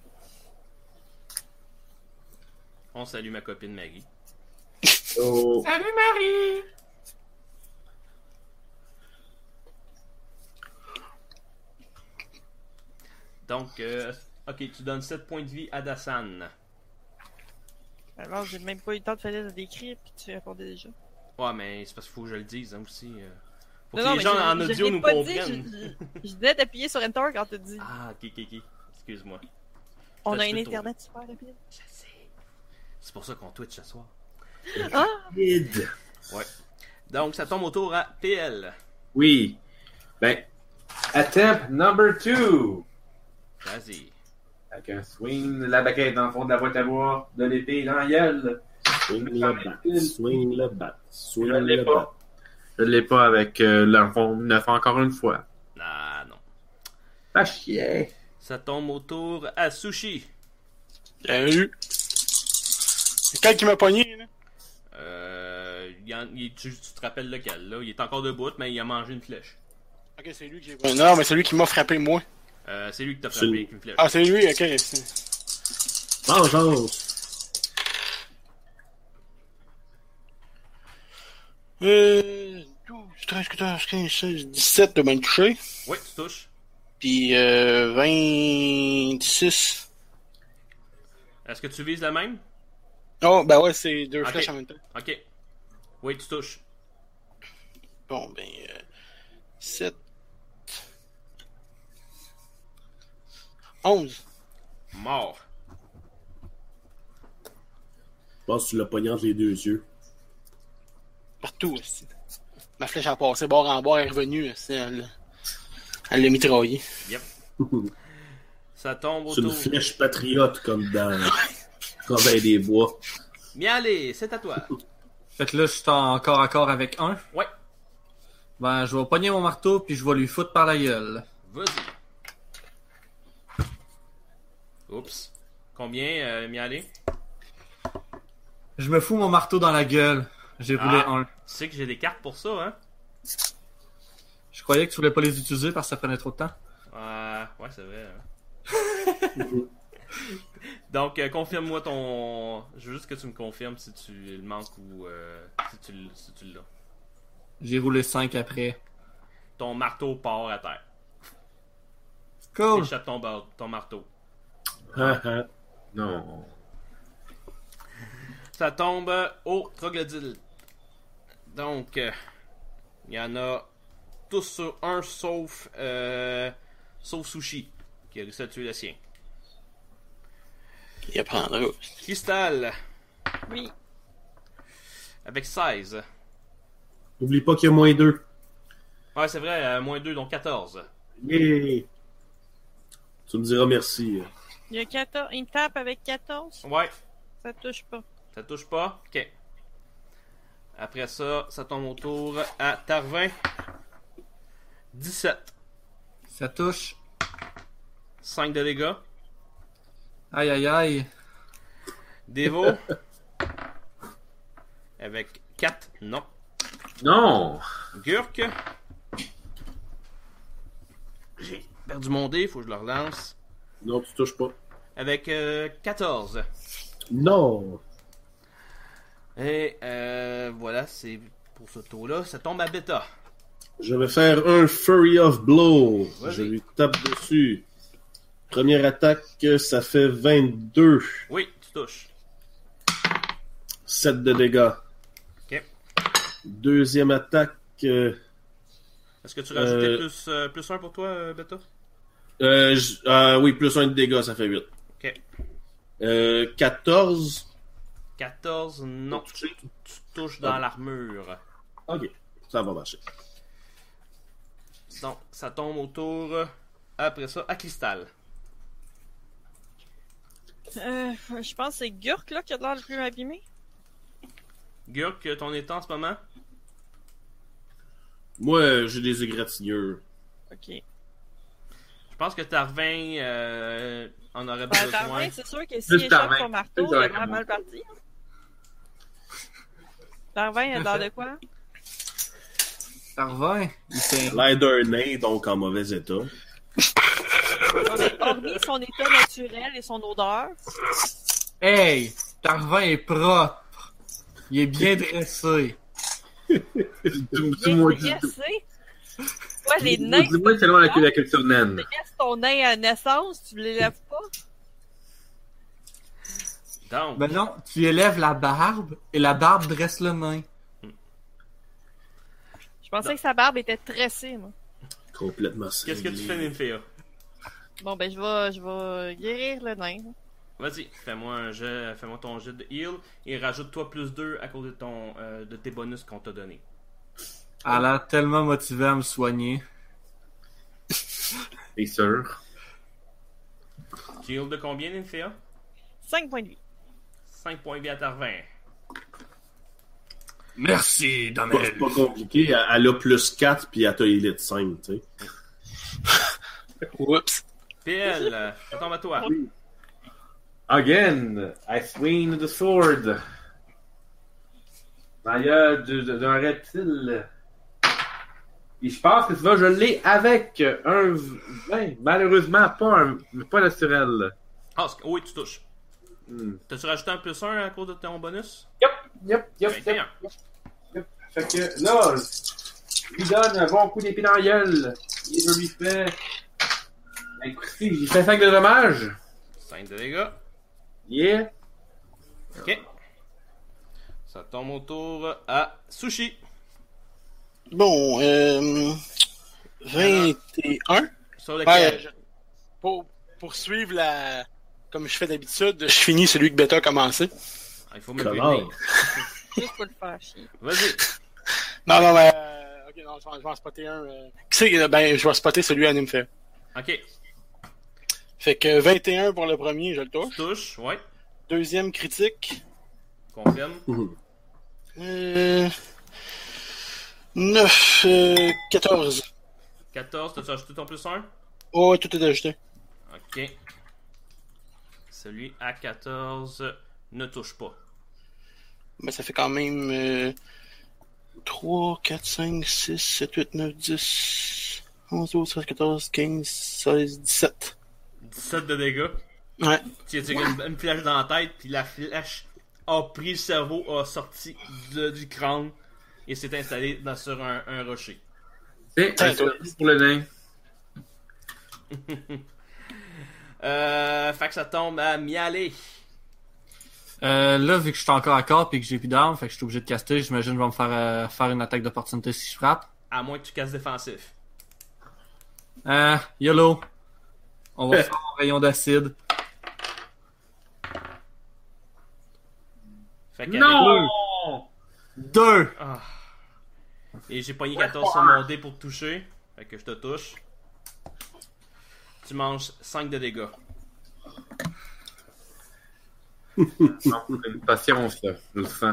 On salue ma copine Marie. Oh. Salut Marie! Donc, euh, ok, tu donnes sept points de vie à Dassan. Alors, j'ai même pas eu le temps de faire de décrire, puis tu répondais déjà. Ouais, mais c'est parce qu'il faut que je le dise hein, aussi. euh. Faut Non, que non, les mais gens je- en je audio l'ai nous pas dit, comprennent. je, je, je venais d'appuyer sur Enter quand t'as dit. Ah, ok, ok, ok. Excuse-moi. On T'as a un un peu trop. internet super rapide. Je sais. C'est pour ça qu'on Twitch ce soir. Ah! Vide. Donc, ça tombe autour à P L. Oui. Ben, attempt number two. Vas-y. Avec un swing, la baguette dans le fond de la boîte à bois, de l'épée dans la gueule. Swing le bat, swing le bat, swing Je l'ai le pas. bat. Je l'ai pas avec euh, l'enfant neuf encore une fois. Ah, non. Ah, chier. Ça tombe autour à Sushi. Salut. C'est quel qui m'a pogné, là? Euh, il en- il- tu, tu te rappelles lequel, là? Il est encore debout, mais il a mangé une flèche. Ok, c'est lui qui j'ai. Non, mais c'est lui qui m'a frappé, moi. Euh, c'est lui qui t'a C'est frappé lui. avec une flèche. Ah, c'est lui, ok. c'est- Vengeance! Euh. douze, treize, quatorze, quinze, seize, dix-sept de bien touché. Oui, tu touches. Puis euh, vingt-six. Est-ce que tu vises la même? Oh, ben ouais, c'est deux Ok. flèches en même temps. Ok. Oui, tu touches. Bon, ben. Euh, sept. onze. Mort. Je pense que tu l'as pogné entre les deux yeux. Partout, aussi. Ma flèche a passé bord en bord, elle est revenue. c'est- Elle elle l'a mitraillé. Yep. Ça tombe C'est une autour. flèche patriote comme dans Robin des Bois. Mialé, c'est à toi. Fait que là, je suis en corps à corps avec un. Ouais. Ben, je vais pogner mon marteau puis je vais lui foutre par la gueule. Vas-y. Oups. Combien, euh, Mialé? Je me fous mon marteau dans la gueule. J'ai roulé Ah. un. Tu sais que j'ai des cartes pour ça, hein? Je croyais que tu voulais pas les utiliser parce que ça prenait trop de temps. Euh, ouais, c'est vrai. hein. Donc, euh, confirme-moi ton... Je veux juste que tu me confirmes si tu le manques ou euh, si tu, l- si tu l'as. J'ai roulé cinq après. Ton marteau part à terre. Cool. Échappe ton, bar- ton marteau. Non. Ça tombe au troglodyte. Donc, il euh, y en a tous sur un sauf euh, sauf Sushi, qui a réussi à tuer le sien. Il apprendra. Cristal, Oui. avec seize. N'oublie pas qu'il y a moins deux. Ouais, c'est vrai, euh, moins deux, donc quatorze. Yeah. Tu me diras merci. Il y a quatorze. Il tape avec quatorze. Ouais, Ça touche pas. ça touche pas. Ok. Après ça, ça tombe autour à Tarvin. dix-sept. Ça touche. cinq de dégâts. Aïe aïe aïe. Devo. Avec quatre, non. Non. Gurk. J'ai perdu mon dé, faut que je le relance. Non, tu touches pas. Avec euh, quatorze. Non. Et euh, voilà, c'est pour ce tour-là. Ça tombe à Beta. Je vais faire un Fury of Blow. Vas-y. Je lui tape dessus. Première attaque, ça fait vingt-deux. Oui, tu touches. sept de dégâts. Ok. Deuxième attaque, euh, Est-ce que tu rajoutais Euh, plus, euh, plus un pour toi, euh, Beta? euh, j- ah oui, plus un de dégâts, ça fait huit. Ok. Euh, quatorze. quatorze, non. Tu, tu touches dans l'armure. Ok, ça va marcher. Donc, ça tombe autour, euh, après ça, à Cristal. Euh, je pense que c'est Gurk là qui a l'air le plus abîmé. Gurk, ton état en ce moment? Moi, j'ai des égratignures. Ok. Je pense que Tarvin euh, en aurait Ben, besoin. Tarvin, c'est sûr que Plus s'il échappe Tarvin. son marteau, Plus il Tarvin est que vraiment moi. mal parti. Tarvin, il a l'air de quoi? Ça revient. Il fait- L'air d'un nain, donc en mauvais état. Non, mais hormis son état naturel et son odeur, Hey! Tarvin est propre. Il est bien dressé. Dis-moi, bien dis- dressé. Ouais, les nains, dis-moi seulement la, la culture naine. tu laisses ton nain à la naissance, tu les lèves pas. Donc, Ben non, tu élèves la barbe et la barbe dresse le nain. Je pensais que sa barbe était tressée, moi. Complètement qu'est-ce que tu fais, Nymphéa? Bon, ben, je vais, je vais guérir le nain. Vas-y, fais-moi un jet, fais-moi ton jet de heal et rajoute-toi plus deux à cause de, ton, euh, de tes bonus qu'on t'a donné. Elle a l'air tellement motivée à me soigner. C'est sûr. Tu heal de combien, Nymphéa? cinq points de vie. cinq points de vie à Tarvin. Merci, Pas- C'est pas compliqué. Elle elle a plus quatre puis elle t'a élite cinq, tu sais. Oups. P L, euh, ça tombe à toi. Again, I swing the sword. Dans la gueule du- de- d'un reptile. Et je pense que tu vas, je l'ai avec un vingt. Malheureusement, pas un, pas naturel. Ah, c'est- oui, tu touches. Hmm. T'as-tu rajouté un plus un à cause de ton bonus? Yep, yep, yep, vingt et yep. un. Fait que là, je lui donne un bon coup d'épée dans la gueule. Et je lui fais. Ben, écoutez, j'ai fait cinq de dommages. cinq de dégâts. Yeah. Ok. Ça tombe au tour à Sushi. Bon, euh, vingt et un. Sur lequel? Ouais, je- pour, pour suivre la... Comme je fais d'habitude, je finis celui que Beta a commencé. Ah, il faut me Comment? le Juste pour le faire chier. Vas-y. Non, non, mais... euh, ok, non, je vais, je vais en spotter un. Euh... Qui c'est? euh, Ben, je vais spotter celui à Nymphéa. Ok. Fait que vingt et un pour le premier, je le touche. Touche, ouais. Deuxième critique. Confirme. Euh... neuf, euh, quatorze. quatorze, t'as-tu ajouté ton plus un? Oh, ouais, tout est ajouté. Ok. Celui à quatorze ne touche pas. Ben, ça fait quand même euh, trois, quatre, cinq, six, sept, huit, neuf, dix, onze, douze, treize, quatorze, quinze, seize, dix-sept. dix-sept de dégâts. Ouais. Tu as tiré une, une flèche dans la tête, puis la flèche a pris le cerveau, a sorti de- du crâne et s'est installé dans, sur un, un rocher. C'est Tiens, un toi. service pour le nain. Euh, fait que ça tombe à Mialé. Euh, là, vu que je suis encore à corps et que j'ai plus d'armes, fait que je suis obligé de caster, j'imagine que je vais me faire, euh, faire une attaque d'opportunité si je frappe. À moins que tu casses défensif. Euh, YOLO. On va faire un rayon d'acide. Fait qu'avec- Non! Deux! Ah. Et j'ai pogné quatorze sur mon dé pour te toucher. Fait que je te touche. Tu manges cinq de dégâts. Non, c'est une patience, là. Je le sens.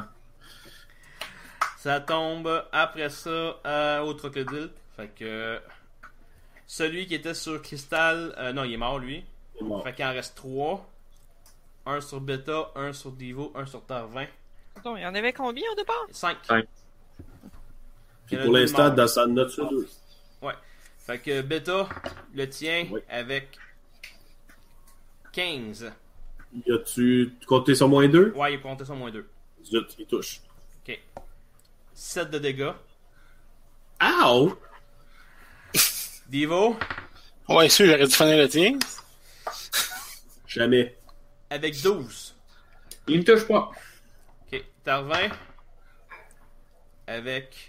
Ça tombe après ça à, au crocodile. Fait que celui qui était sur Cristal, euh, non, il est mort lui. Il est mort. Fait qu'il en reste trois. Un sur Beta, un sur Divo, un sur Tarvin. Attends, il y en avait combien au départ? cinq. Cinq. Puis pour l'instant, dans sa note sur deux. Ouais. Fait que Beta le tient Oui. avec quinze. Y a-tu compté sur moins deux? Ouais, il est compté sur moins deux. Zut, il touche. Ok. sept de dégâts. Ow! Divo Ouais, sûr, j'aurais dû finir le tien. Jamais. avec douze. Il me touche pas. Ok. Tarvin avec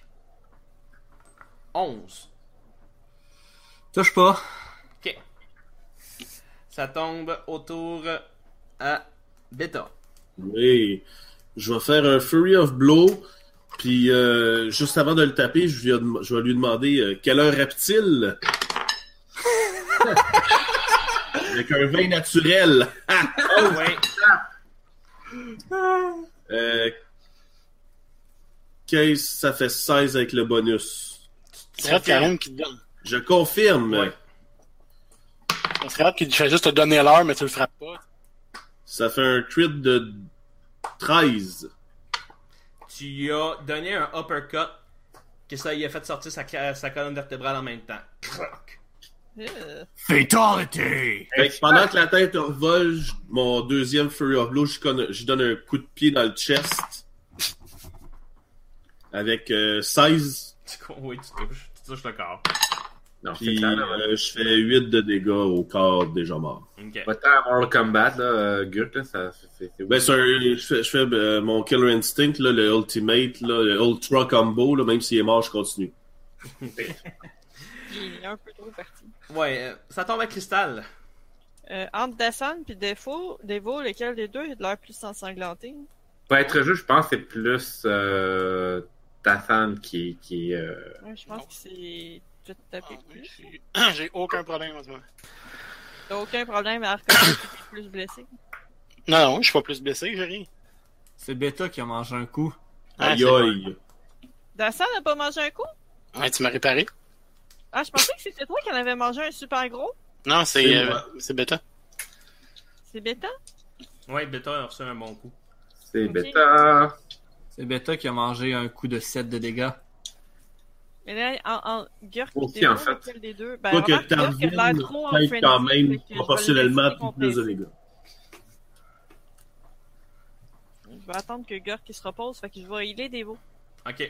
onze. Touche pas. Ok. Ça tombe autour à Beta. Oui. Je vais faire un Fury of Blow. Puis, euh, juste avant de le taper, je, lui ai dem- je vais lui demander euh, quelle heure a-t-il? Avec un vin naturel. Oh ouais. Euh, quinze, ça fait seize avec le bonus. C'est rare Karen qui te donne. Je confirme. Ouais. Ça serait rare qu'il te fait juste te donner l'heure, mais tu le frappes pas. Ça fait un crit de treize. Tu lui as donné un uppercut que ça lui a fait sortir sa, cla- sa colonne vertébrale en même temps. Croc. Euh, Fatality! Fait que pendant que la tête revole, je- mon deuxième Fury of Blow, je, conne- je donne un coup de pied dans le chest. Avec euh, seize. Tu- Oui, tu touches. Tu touches le corps. Non, c'est Puis clair, là. euh, je fais huit de dégâts au corps déjà mort. Ok. Pas tant à Mortal Kombat, là, euh, Gurt, là, ça, c'est, c'est... Ben, c'est un, je fais, je fais euh, mon Killer Instinct, là, le Ultimate, là, le Ultra Combo, là, même s'il est mort, je continue. Il est un peu trop parti. Ouais, euh, ça tombe à Cristal. Euh, entre Dassan puis Devo, Devo, lequel des deux est de l'air plus ensanglanté? Pour être juste, je pense que c'est plus euh, Tathan qui, qui euh... Ouais, je pense que c'est tout tapé Ah, oui, plus. j'ai- J'ai aucun problème en ce moment. T'as aucun problème à reconnaître que t'es plus blessé? Non, non, je suis pas plus blessé, j'ai rien. C'est Beta qui a mangé un coup. Ah, Aïe c'est bon. aïe. Dassan n'a pas mangé un coup? Ouais, tu m'as réparé. Ah, je pensais que c'était toi qui en avais mangé un super gros. Non, c'est C'est euh, moi. c'est bêta. C'est Beta? Ouais, Beta a reçu un bon coup. c'est Ok. Beta. C'est Beta qui a mangé un coup de sept de dégâts. Mais là, en, en Gurk et Aussi, Devo, en fait. lequel des deux? Ben, Quoi que remarque, Gurk a l'air Tarvin trop en peut frenzy, quand fait même que je vais proportionnellement le laisser plus de contester. dégâts. Je vais attendre que Gurk il se repose, fait que je vais healer Devo. Ok.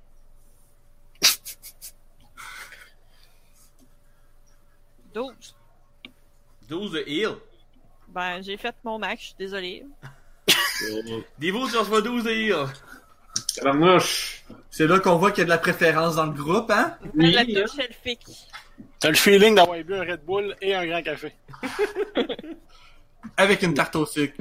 douze. douze de heal. Ben, j'ai fait mon max, je suis désolé. Oh. Devo, tu reçois douze de heal. Tabarnouche. C'est là qu'on voit qu'il y a de la préférence dans le groupe, hein? Oui, la touche elfique. T'as le feeling d'avoir bu un Red Bull et un grand café. Avec une tarte au sucre.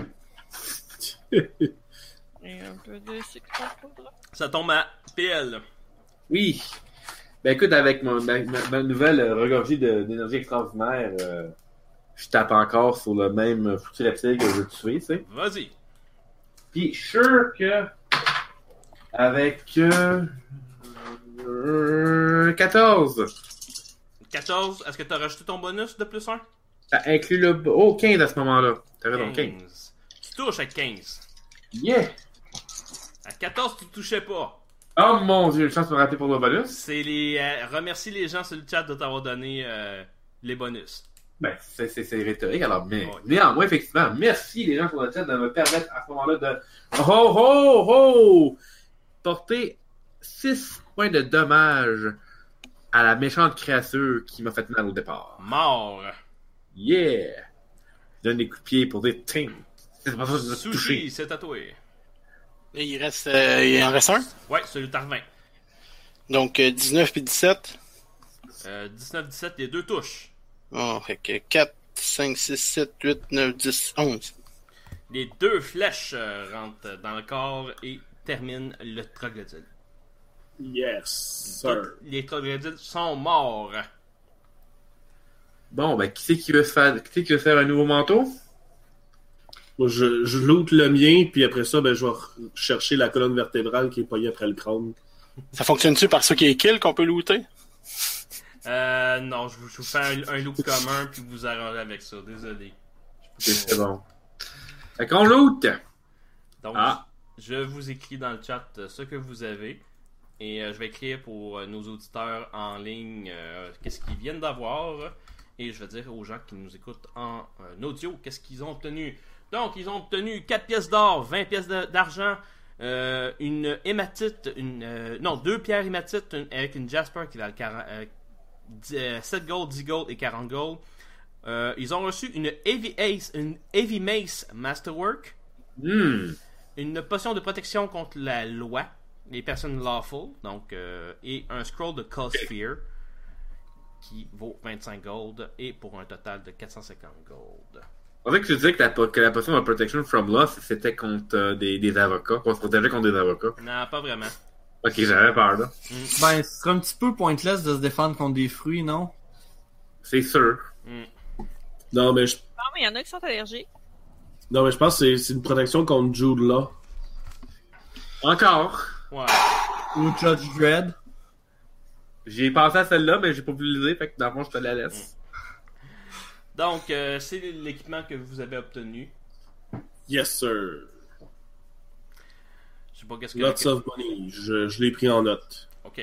Et un peu de sucre en poudre. Ça tombe à P L. Oui. Ben écoute, avec mon, ma, ma, ma nouvelle euh, regorgée de, d'énergie extraordinaire, euh, je tape encore sur le même foutu reptile que je veux tuer, tu sais. Vas-y. Puis je suis sûr que avec euh, euh, quatorze, quatorze, est-ce que t'as rajouté ton bonus de plus un? ça inclut le... Oh, quinze à ce moment-là. T'as raison, quinze. quinze. Tu touches à quinze. Yeah! À quatorze, tu touchais pas. Oh mon dieu, une chance de me rater pour le bonus. C'est les... Euh, remercie les gens sur le chat de t'avoir donné euh, les bonus. Ben, c'est, c'est, c'est rhétorique, alors, mais Ouais. néanmoins, effectivement, merci les gens sur le chat de me permettre à ce moment-là de... Oh, oh, oh! Porter six points de dommage à la méchante créature qui m'a fait mal au départ. Mort. Yeah! Je donne des coups de pied pour dire, tiens, c'est pas ça que je vais te Sushi, toucher. c'est à toi. Et il reste euh, il en reste un. Ouais, celui de Tarvin. Donc euh, dix-neuf puis dix-sept. Euh, dix-neuf dix-sept, les deux touches. Oh, fait que quatre, cinq, six, sept, huit, neuf, dix, onze. Les deux flèches euh, rentrent dans le corps et terminent le troglodyte. Yes, sir. Tous les troglodytes sont morts. Bon, ben, qui c'est qui veut faire, qui c'est qui veut faire un nouveau manteau? Moi, je, je loot le mien, puis après ça, ben, je vais re- chercher la colonne vertébrale qui est pognée après le crâne. Ça fonctionne-tu par ceux qui est kill qu'on peut looter? Euh, non, je vous, je vous fais un, un loop commun puis vous arrangez avec ça. Désolé. C'est, c'est bon. Fait qu'on loot! Donc, Ah. je vous écris dans le chat euh, ce que vous avez. Et euh, je vais écrire pour euh, nos auditeurs en ligne euh, qu'est-ce qu'ils viennent d'avoir. Et je vais dire aux gens qui nous écoutent en euh, audio qu'est-ce qu'ils ont obtenu. Donc, ils ont obtenu quatre pièces d'or, vingt pièces de- d'argent, euh, une hématite, une, euh, non, deux pierres hématites une- avec une jasper qui valent quarante, euh, dix, euh, sept gold, dix gold et quarante gold. Euh, ils ont reçu une Heavy Ace, une Heavy Mace Masterwork, Hmm. une potion de protection contre la loi, les personnes lawful, donc, euh, et un scroll de Call Sphere qui vaut vingt-cinq gold et pour un total de quatre cent cinquante gold. On dirait que tu disais que la, que la potion de protection from law, c'était contre euh, des, des avocats, qu'on se protégeait contre des avocats. Non, pas vraiment. Ok, j'avais peur, là. Ben, ce serait un petit peu pointless de se défendre contre des fruits, non? C'est sûr. Hmm. Non, mais je, Non, mais il y en a qui sont allergiques. non, mais je pense que c'est, c'est une protection contre Jude là. Encore. Ouais. Ou Judge Dredd. J'ai pensé à celle-là, mais j'ai pas pu l'utiliser, fait que dans le fond, je te la laisse. Donc, euh, c'est l'équipement que vous avez obtenu. Yes, sir. Je sais pas qu'est-ce que... Lots of money. Je, je l'ai pris en note. Ok.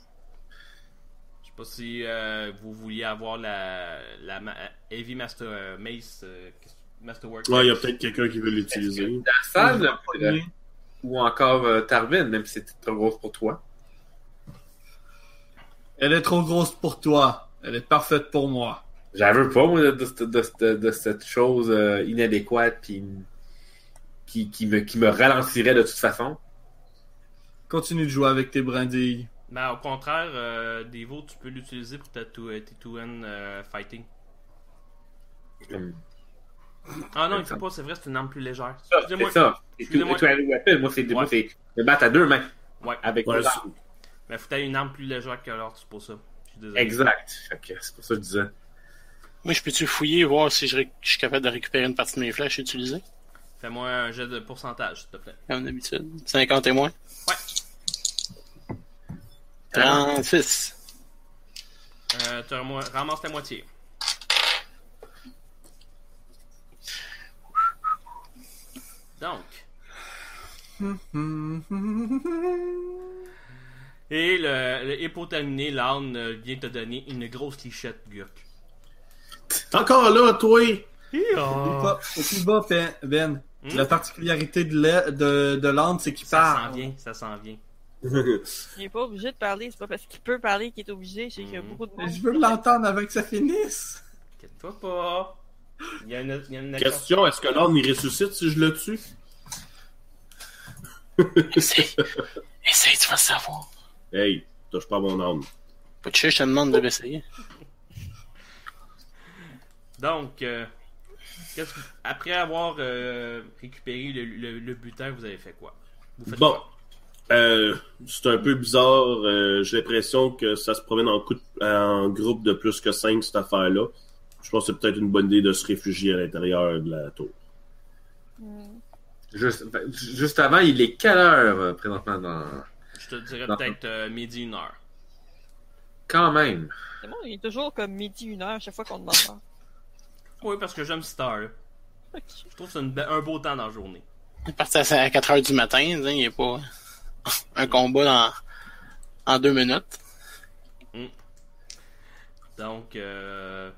Je sais pas si euh, vous vouliez avoir la, la ma- Heavy Master euh, Mace euh, Masterwork. Ouais, il y a peut-être quelqu'un qui veut l'utiliser. La salle, euh, ou encore euh, Tarvin, même si c'était trop grosse pour toi. Elle est trop grosse pour toi. Elle est parfaite pour moi. J'en veux pas, moi, de, de, de, de, de cette chose euh, inadéquate puis qui, qui, me, qui me ralentirait de toute façon. Continue de jouer avec tes brindilles. Mais au contraire, euh, Devo, tu peux l'utiliser pour ta two- tes two-hand euh, fighting. Hum. Ah non, il faut pas, c'est vrai, c'est une arme plus légère. Ça, Excusez-moi. c'est ça. Excusez-moi. Tu as le weapon, moi, c'est Ouais. moi, c'est me battre à deux mains. Ouais. Avec Ouais, deux c'est- armes. Mais faut que t'aies une arme plus légère que l'autre, c'est pour ça. Je suis désolé. Exact. Fait que c'est pour ça que je disais. Moi, je peux-tu fouiller, voir si je, ré- je suis capable de récupérer une partie de mes flèches utilisées? Fais-moi un jet de pourcentage, s'il te plaît. Comme d'habitude. cinquante et moins. Ouais. trente-six. Euh, tu ramo- ramasses la moitié. Donc. Et le, le hippo terminé, l'âne euh, vient te donner une grosse lichette, Gurk. T'es encore là, toi? Au plus bas, au plus bas, Ben, Ben, Hmm? la particularité de l'e- de, de l'âne, c'est qu'il Ça s'en parle. vient, ça s'en vient. Il est pas obligé de parler, c'est pas parce qu'il peut parler qu'il est obligé. Je sais qu'il y a Mhm. beaucoup de Mais monde. je veux l'entendre avant que ça finisse. Inquiète-toi pas. Il y a une, il y a une Question, est-ce que l'âne il ressuscite si je le tue? Essaye. Essaye, tu vas le savoir. Hey, touche pas mon âme. Pas de chier, je te demande de l'essayer. Donc, euh, qu'est-ce que- après avoir euh, récupéré le, le, le butin, vous avez fait quoi? Vous faites Bon. quoi? Euh, c'est un peu bizarre. euh, j'ai l'impression que ça se promène en, coup de- en groupe de plus que cinq, cette affaire-là. Je pense que c'est peut-être une bonne idée de se réfugier à l'intérieur de la tour. Hmm. Juste, juste avant, il est quelle heure euh, présentement dans. Je te dirais Non. peut-être euh, midi, une heure. Quand même. C'est bon, il est toujours comme midi, une heure, à chaque fois qu'on demande l'heure. Oui, parce que j'aime Star. là. Ok. Je trouve que c'est une be- un beau temps dans la journée. Il est parti à quatre heures du matin, il n'y a pas un combat dans, en deux minutes. Donc, euh,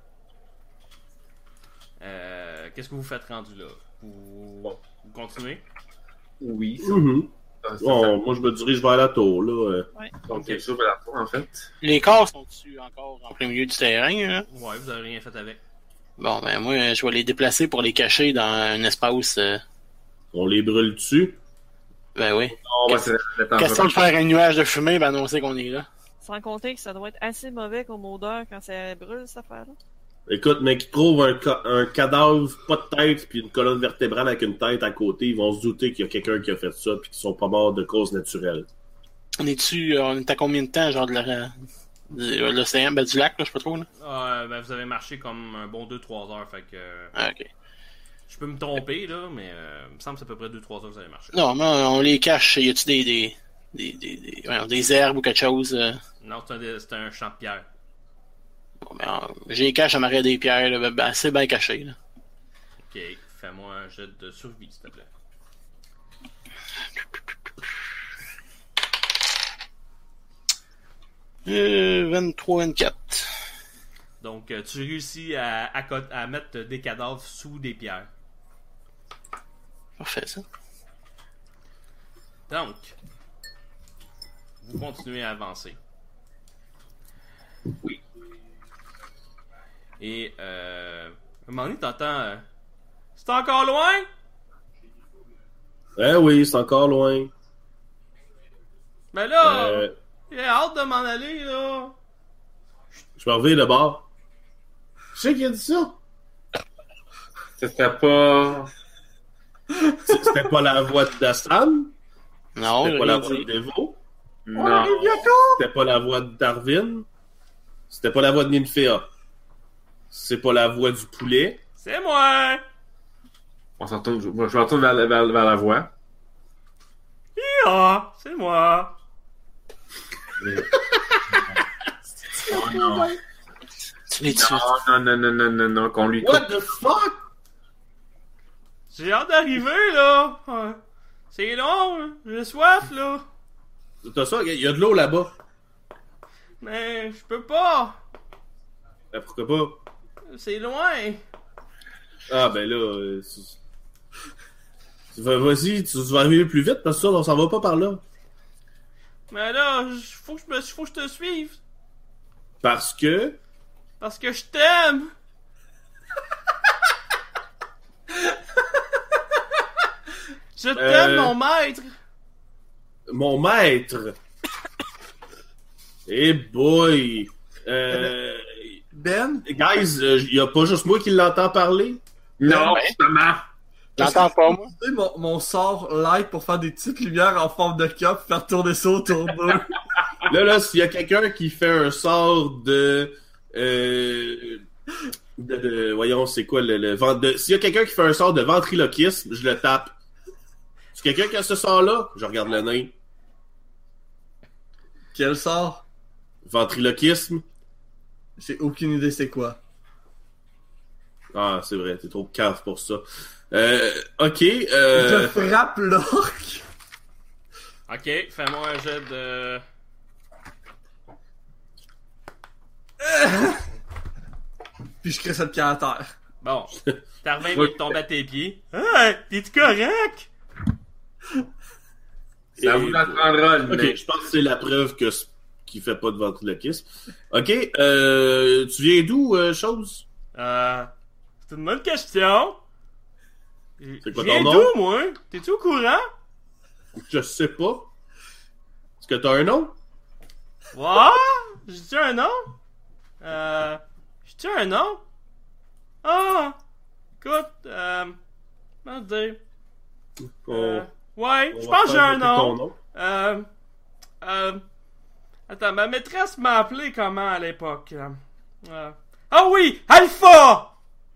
euh, qu'est-ce que vous faites rendu là? Vous, vous continuez? Oui. Mhm. Ça, ça, Bon, moi, je me dirige vers la tour, là. euh. Donc, il s'ouvre la porte, en fait. Les corps sont-tu encore en plein milieu du terrain, là? Ouais, vous avez rien fait avec. Bon, ben moi, je vais les déplacer pour les cacher dans un espace... euh, On les brûle dessus. Ben oui. On va se mettre en Question de faire un nuage de fumée, ben annoncer qu'on est là. Sans compter que ça doit être assez mauvais comme odeur quand ça brûle, cette affaire-là. Écoute, mec, ils trouvent un, ca- un cadavre, pas de tête, puis une colonne vertébrale avec une tête à côté. Ils vont se douter qu'il y a quelqu'un qui a fait ça, puis qu'ils sont pas morts de cause naturelle. On est-tu... euh, on est à combien de temps, genre de la- de l'océan? Ben du lac, là, je sais pas trop, là. Euh, ben, vous avez marché comme un bon deux trois heures, fait que... euh, Ah, ok. je peux me tromper, là, mais euh, il me semble que c'est à peu près deux trois heures que vous avez marché. Non, mais on les cache. Y a-tu des... des... Des, des, des, voyons, des herbes ou quelque chose? euh? Non, c'est un, c'est un champ de pierre. Bon, ben, on- j'ai les cache à m'arrêter des pierres, là, ben, ben, assez bien caché, là. Ok, fais-moi un jet de survie, s'il te plaît. Euh, vingt-trois vingt-quatre. Donc, euh, tu réussis à, à, co- à mettre des cadavres sous des pierres. Parfait, ça. Donc, vous continuez à avancer. Oui. Et, euh, à un moment donné, t'entends... euh, c'est encore loin? Eh oui, c'est encore loin. Ben là, Euh, j'ai hâte de m'en aller, là. je me reviens de bord. Je sais qui a dit ça. C'était pas. C'était pas la voix de Dastan. Non, C'était j'ai pas la rien voix de dit. Devo. Non. C'était pas la voix de Darwin. C'était pas la voix de Ninfea. C'est pas la voix du poulet. C'est moi! On s'en retourne, je, je me retourne vers, vers, vers la voix. Ah, c'est moi! Oh, non. Tu les tues. non, non, non, non, non, non, qu'on lui coupe. What the fuck? J'ai hâte d'arriver, là! Ouais. C'est long, j'ai soif, là! T'as ça? Il y a de l'eau là-bas. Mais je peux pas! Eh, pourquoi pas? C'est loin! Ah, ben là... euh, c'est- Va- Vas-y, tu, tu vas arriver plus vite parce que ça, on s'en va pas par là. Mais là, j- faut que je me, faut que je te suive! Parce que Parce que je t'aime! Je t'aime, Euh, mon maître! Mon maître! Eh boy! Euh, Ben, guys, il y a pas juste moi qui l'entend parler? Non, Ouais. justement. J'entends pas, moi. tu sais, mon, mon sort light pour faire des petites lumières en forme de cup, faire tourner ça autour d'eux. Là, là, s'il y a quelqu'un qui fait un sort de... Euh, de, de- voyons, c'est quoi le... le vent- de- s'il y a quelqu'un qui fait un sort de ventriloquisme, je le tape. C'est quelqu'un qui a ce sort-là? Je regarde le nain. Quel sort? Ventriloquisme? J'ai aucune idée c'est quoi. Ah, c'est vrai, t'es trop cave pour ça. Euh, ok, euh... Je frappe l'orque. Ok, fais-moi un jet de... Puis je crée cette pierre à terre. Bon, Tarvin vient de tomber à tes pieds. Ah, t'es-tu correct? Ça vous en prendra le Ok, nez. je pense que c'est la preuve que c- qu'il fait pas de ventriloquisme. Ok, euh, tu viens d'où, euh, chose? Euh, c'est une bonne question. C'est quoi Je viens ton nom? d'où, moi? T'es-tu au courant? Je sais pas. Est-ce que t'as un nom? What? J'ai-tu un nom? Euh, j'ai-tu un nom? Ah! Écoute, euh, comment dire? On- Euh, ouais, on je va pense que j'ai faire un noter ton nom. Euh, euh, attends, ma maîtresse m'a appelé comment à l'époque? Euh, ah oui! Alpha!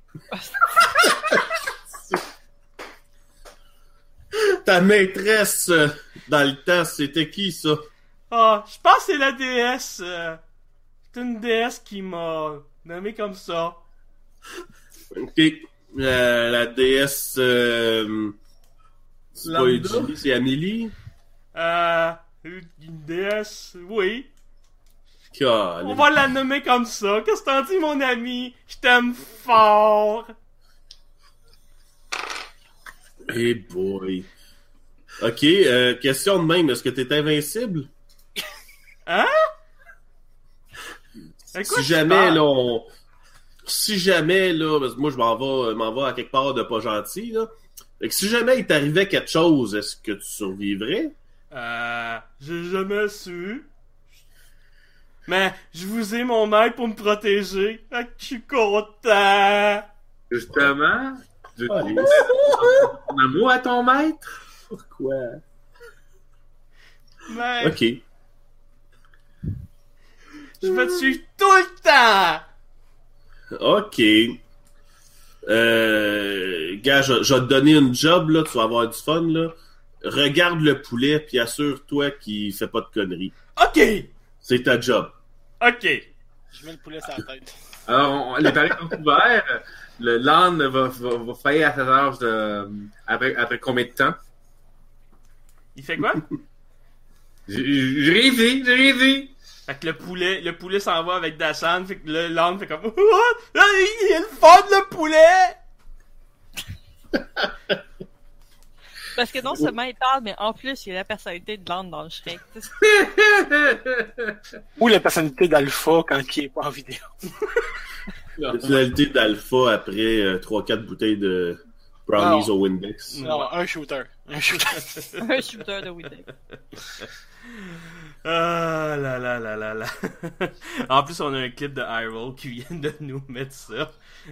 Ta maîtresse, euh, dans le temps, c'était qui, ça? Ah, je pense que c'est la déesse. euh, c'est une déesse qui m'a nommé comme ça. Ok. Euh, la déesse... Euh, c'est pas Lambda? Julie, c'est Amélie? Euh, une déesse, oui. On Calme. va la nommer comme ça. Qu'est-ce que t'en dis, mon ami? Je t'aime fort. Hey boy. Ok, euh, question de même, est-ce que t'es invincible? Hein? Écoute, Si je jamais, parle. là, on... Si jamais, là, parce que moi, je m'en vais, m'en vais à quelque part de pas gentil, là. Fait que si jamais il t'arrivait quelque chose, est-ce que tu survivrais? Euh, j'ai jamais su. Mais je vous ai, mon maître, pour me protéger. Fait que je suis content. Justement, tu Ah, dis ton amour à ton maître? Pourquoi? Mais Ok. je vais te suivre tout le temps. Ok. Euh, gars, je, je vais te donner une job, là, tu vas avoir du fun, là. Regarde le poulet, puis assure-toi qu'il fait pas de conneries. Ok. C'est ta job. Ok. Je mets le poulet sur la tête. Alors, on- les paris sont ouverts. Le land va, va, va faillir à sa âge de... Après, après combien de temps? Il fait quoi? J'ai j'ai réussi, j'ai réussi. Fait que le poulet, le poulet s'en va avec Dashan, fait que le l'âne fait comme What? Il est le fun le poulet! Parce que non seulement il parle, mais en plus, il y a la personnalité de l'âne dans le Shrek. Ou la personnalité d'Alpha quand il est pas en vidéo. Personnalité d'alpha après euh, trois quatre bouteilles de brownies Non. au Windex. Non, un shooter. Un shooter. Un shooter de Windex. Ah là là là là là. En plus, on a un clip de Hyrule qui vient de nous mettre ça.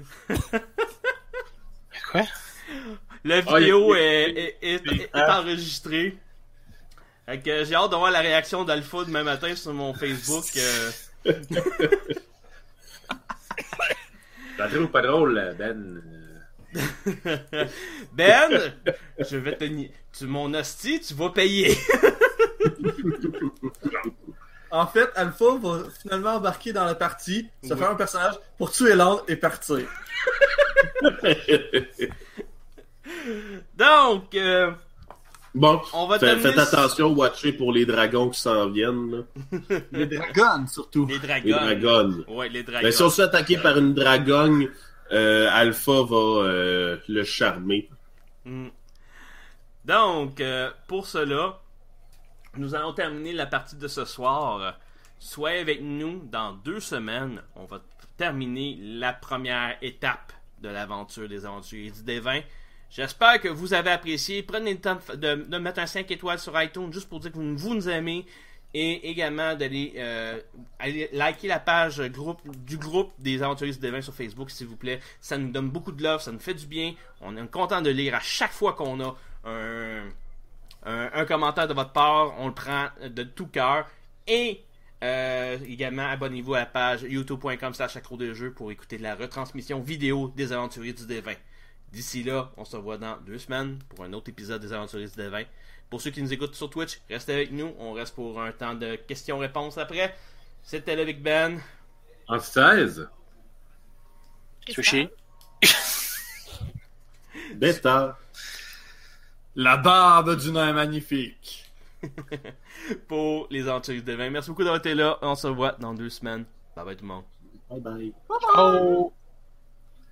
Quoi? La vidéo Ah, il- est, est, est, est- est enregistrée. Fait que j'ai hâte de voir la réaction d'Alpha demain matin sur mon Facebook. euh. Ça trouve pas drôle, Ben. Ben, je vais te nier. Tu mon hostie, tu vas payer. En fait, Alpha va finalement embarquer dans la partie, se faire un personnage pour tuer l'âne et partir. Donc, euh, Bon, On va fait- terminer faites ce- attention, watchez pour les dragons qui s'en viennent. Là. Les dragons, surtout. les dragons. Les dragons. Ouais, les dragons. Ben, si on se fait attaquer par une dragonne, euh, Alpha va euh, le charmer. Mm. Donc, euh, pour cela, nous allons terminer la partie de ce soir. Soyez avec nous dans deux semaines. On va terminer la première étape de l'aventure des aventuriers du Dévin. J'espère que vous avez apprécié. Prenez le temps de, de mettre un cinq étoiles sur iTunes juste pour dire que vous, vous nous aimez. Et également d'aller euh, aller liker la page groupe, du groupe des aventuriers du Dévin sur Facebook, s'il vous plaît. Ça nous donne beaucoup de love, ça nous fait du bien. On est content de lire à chaque fois qu'on a un, un, un commentaire de votre part. On le prend de tout cœur. Et euh, également, abonnez-vous à la page youtube point com slash accro de jeu pour écouter la retransmission vidéo des aventuriers du Dévin. D'ici là, on se revoit dans deux semaines pour un autre épisode des aventuriers du Dévin. Pour ceux qui nous écoutent sur Twitch, restez avec nous. On reste pour un temps de questions-réponses après. C'était le Big Ben. En seize. Sushi. Bêta. La barbe du nain magnifique. Pour les aventuriers du Dévin. Merci beaucoup d'avoir été là. On se revoit dans deux semaines. Bye bye tout le monde. Bye bye. Oh!